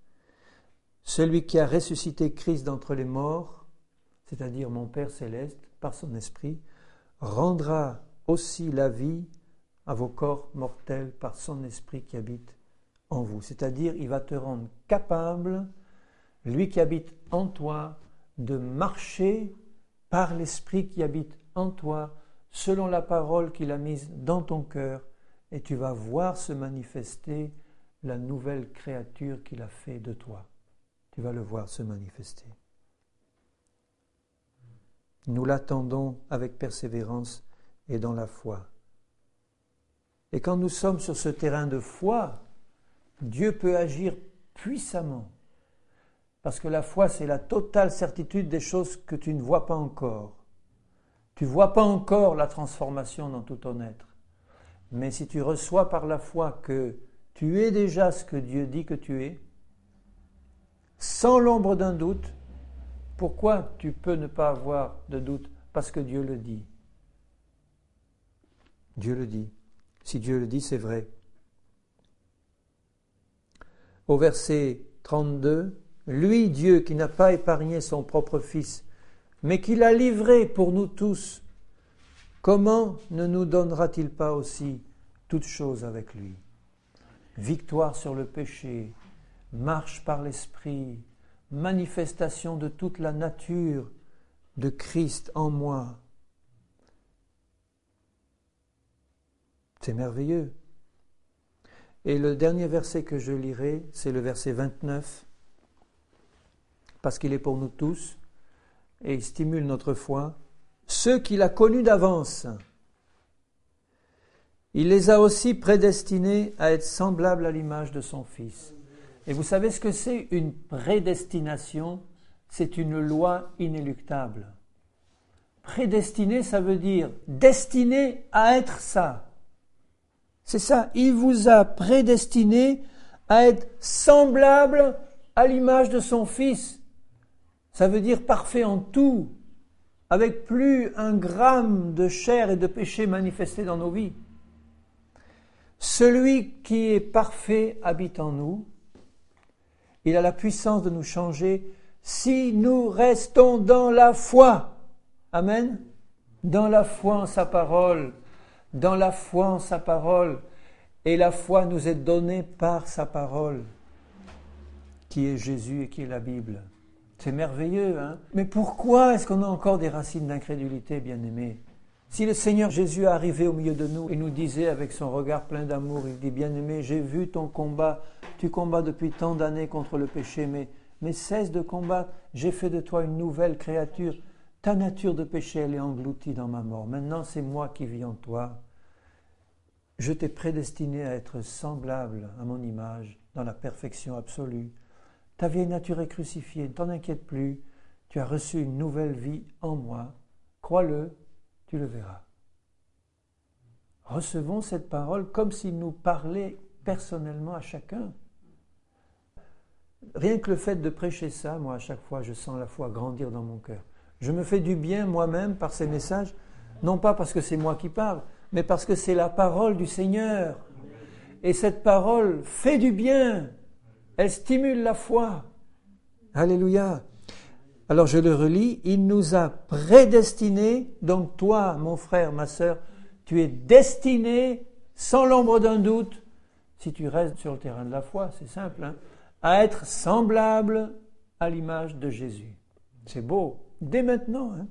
celui qui a ressuscité Christ d'entre les morts, c'est-à-dire mon Père céleste, par son esprit, rendra aussi la vie à vos corps mortels par son esprit qui habite en vous. C'est-à-dire, il va te rendre capable, lui qui habite en toi, de marcher par l'Esprit qui habite en toi, selon la parole qu'il a mise dans ton cœur, et tu vas voir se manifester la nouvelle créature qu'il a fait de toi. Tu vas le voir se manifester. Nous l'attendons avec persévérance et dans la foi. Et quand nous sommes sur ce terrain de foi, Dieu peut agir puissamment. Parce que la foi, c'est la totale certitude des choses que tu ne vois pas encore. Tu ne vois pas encore la transformation dans tout ton être. Mais si tu reçois par la foi que tu es déjà ce que Dieu dit que tu es, sans l'ombre d'un doute, pourquoi tu peux ne pas avoir de doute? Parce que Dieu le dit. Dieu le dit. Si Dieu le dit, c'est vrai. Au verset trente-deux, « Lui, Dieu, qui n'a pas épargné son propre Fils, mais qui l'a livré pour nous tous, comment ne nous donnera-t-il pas aussi toutes choses avec lui? Victoire sur le péché, marche par l'Esprit, manifestation de toute la nature de Christ en moi. » C'est merveilleux. Et le dernier verset que je lirai, c'est le verset vingt-neuf, parce qu'il est pour nous tous, et il stimule notre foi. « Ceux qu'il a connus d'avance, il les a aussi prédestinés à être semblables à l'image de son Fils. » Et vous savez ce que c'est une prédestination? C'est une loi inéluctable. Prédestiné, ça veut dire destiné à être ça. C'est ça, il vous a prédestiné à être semblable à l'image de son Fils. Ça veut dire parfait en tout, avec plus un gramme de chair et de péché manifesté dans nos vies. Celui qui est parfait habite en nous. Il a la puissance de nous changer si nous restons dans la foi. Amen. Dans la foi en sa parole. Dans la foi en sa parole. Et la foi nous est donnée par sa parole, qui est Jésus et qui est la Bible. C'est merveilleux, hein? Mais pourquoi est-ce qu'on a encore des racines d'incrédulité, bien-aimés? Si le Seigneur Jésus arrivait au milieu de nous et nous disait avec son regard plein d'amour, il dit, bien-aimé, j'ai vu ton combat, tu combats depuis tant d'années contre le péché, mais, mais cesse de combattre, j'ai fait de toi une nouvelle créature. Ta nature de péché, elle est engloutie dans ma mort. Maintenant, c'est moi qui vis en toi. Je t'ai prédestiné à être semblable à mon image, dans la perfection absolue. Ta vieille nature est crucifiée, ne t'en inquiète plus. Tu as reçu une nouvelle vie en moi. Crois-le, tu le verras. Recevons cette parole comme s'il nous parlait personnellement à chacun. Rien que le fait de prêcher ça, moi, à chaque fois, je sens la foi grandir dans mon cœur. Je me fais du bien moi-même par ces messages, non pas parce que c'est moi qui parle, mais parce que c'est la parole du Seigneur. Et cette parole fait du bien. Elle stimule la foi. Alléluia. Alors je le relis. Il nous a prédestinés. Donc toi, mon frère, ma sœur, tu es destiné, sans l'ombre d'un doute, si tu restes sur le terrain de la foi, c'est simple, hein, à être semblable à l'image de Jésus. C'est beau. Dès maintenant. Hein.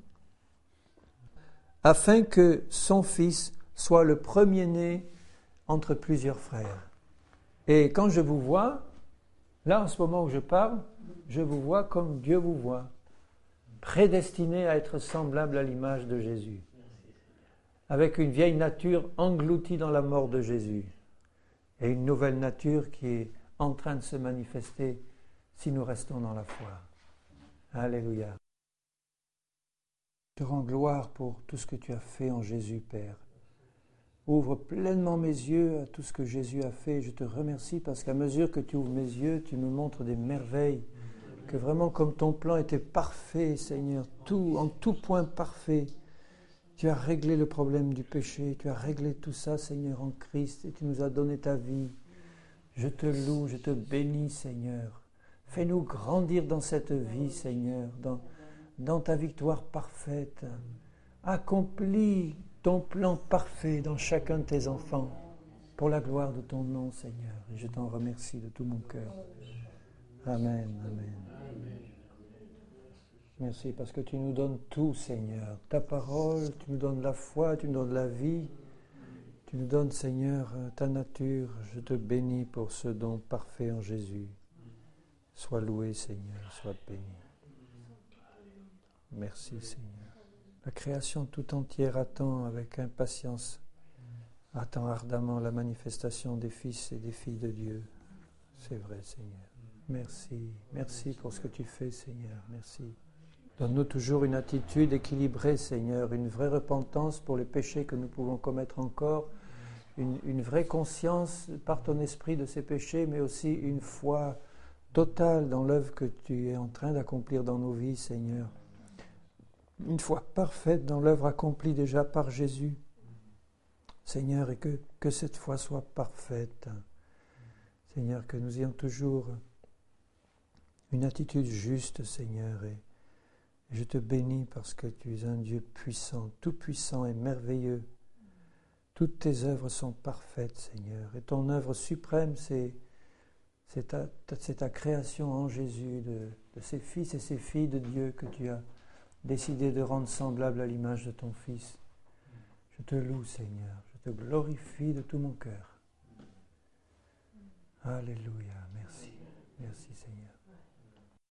Afin que son Fils soit le premier-né entre plusieurs frères. Et quand je vous vois, là, en ce moment où je parle, je vous vois comme Dieu vous voit, prédestiné à être semblable à l'image de Jésus, avec une vieille nature engloutie dans la mort de Jésus, et une nouvelle nature qui est en train de se manifester si nous restons dans la foi. Alléluia. Je te rends gloire pour tout ce que tu as fait en Jésus, Père. Ouvre pleinement mes yeux à tout ce que Jésus a fait. Je te remercie parce qu'à mesure que tu ouvres mes yeux, tu me montres des merveilles. Que vraiment comme ton plan était parfait, Seigneur, tout, en tout point parfait. Tu as réglé le problème du péché. Tu as réglé tout ça, Seigneur, en Christ. Et tu nous as donné ta vie. Je te loue, je te bénis, Seigneur. Fais-nous grandir dans cette vie, Seigneur, dans, dans ta victoire parfaite. Accomplis ton plan parfait dans chacun de tes enfants, pour la gloire de ton nom, Seigneur. Et je t'en remercie de tout mon cœur. Amen, amen. Merci parce que tu nous donnes tout, Seigneur. Ta parole, tu nous donnes la foi, tu nous donnes la vie. Tu nous donnes, Seigneur, ta nature. Je te bénis pour ce don parfait en Jésus. Sois loué, Seigneur, sois béni. Merci, Seigneur. La création tout entière attend avec impatience, attend ardemment la manifestation des fils et des filles de Dieu. C'est vrai, Seigneur. Merci. Merci pour ce que tu fais, Seigneur. Merci. Donne-nous toujours une attitude équilibrée, Seigneur, une vraie repentance pour les péchés que nous pouvons commettre encore, une, une vraie conscience par ton esprit de ces péchés, mais aussi une foi totale dans l'œuvre que tu es en train d'accomplir dans nos vies, Seigneur. Une foi parfaite dans l'œuvre accomplie déjà par Jésus, Seigneur, et que, que cette foi soit parfaite. Seigneur, que nous ayons toujours une attitude juste, Seigneur, et je te bénis parce que tu es un Dieu puissant, tout-puissant et merveilleux. Toutes tes œuvres sont parfaites, Seigneur, et ton œuvre suprême, c'est, c'est, ta, c'est ta création en Jésus de, de ces fils et ces filles de Dieu que tu as décidé de rendre semblable à l'image de ton Fils. Je te loue, Seigneur, je te glorifie de tout mon cœur. Alléluia, merci, merci Seigneur.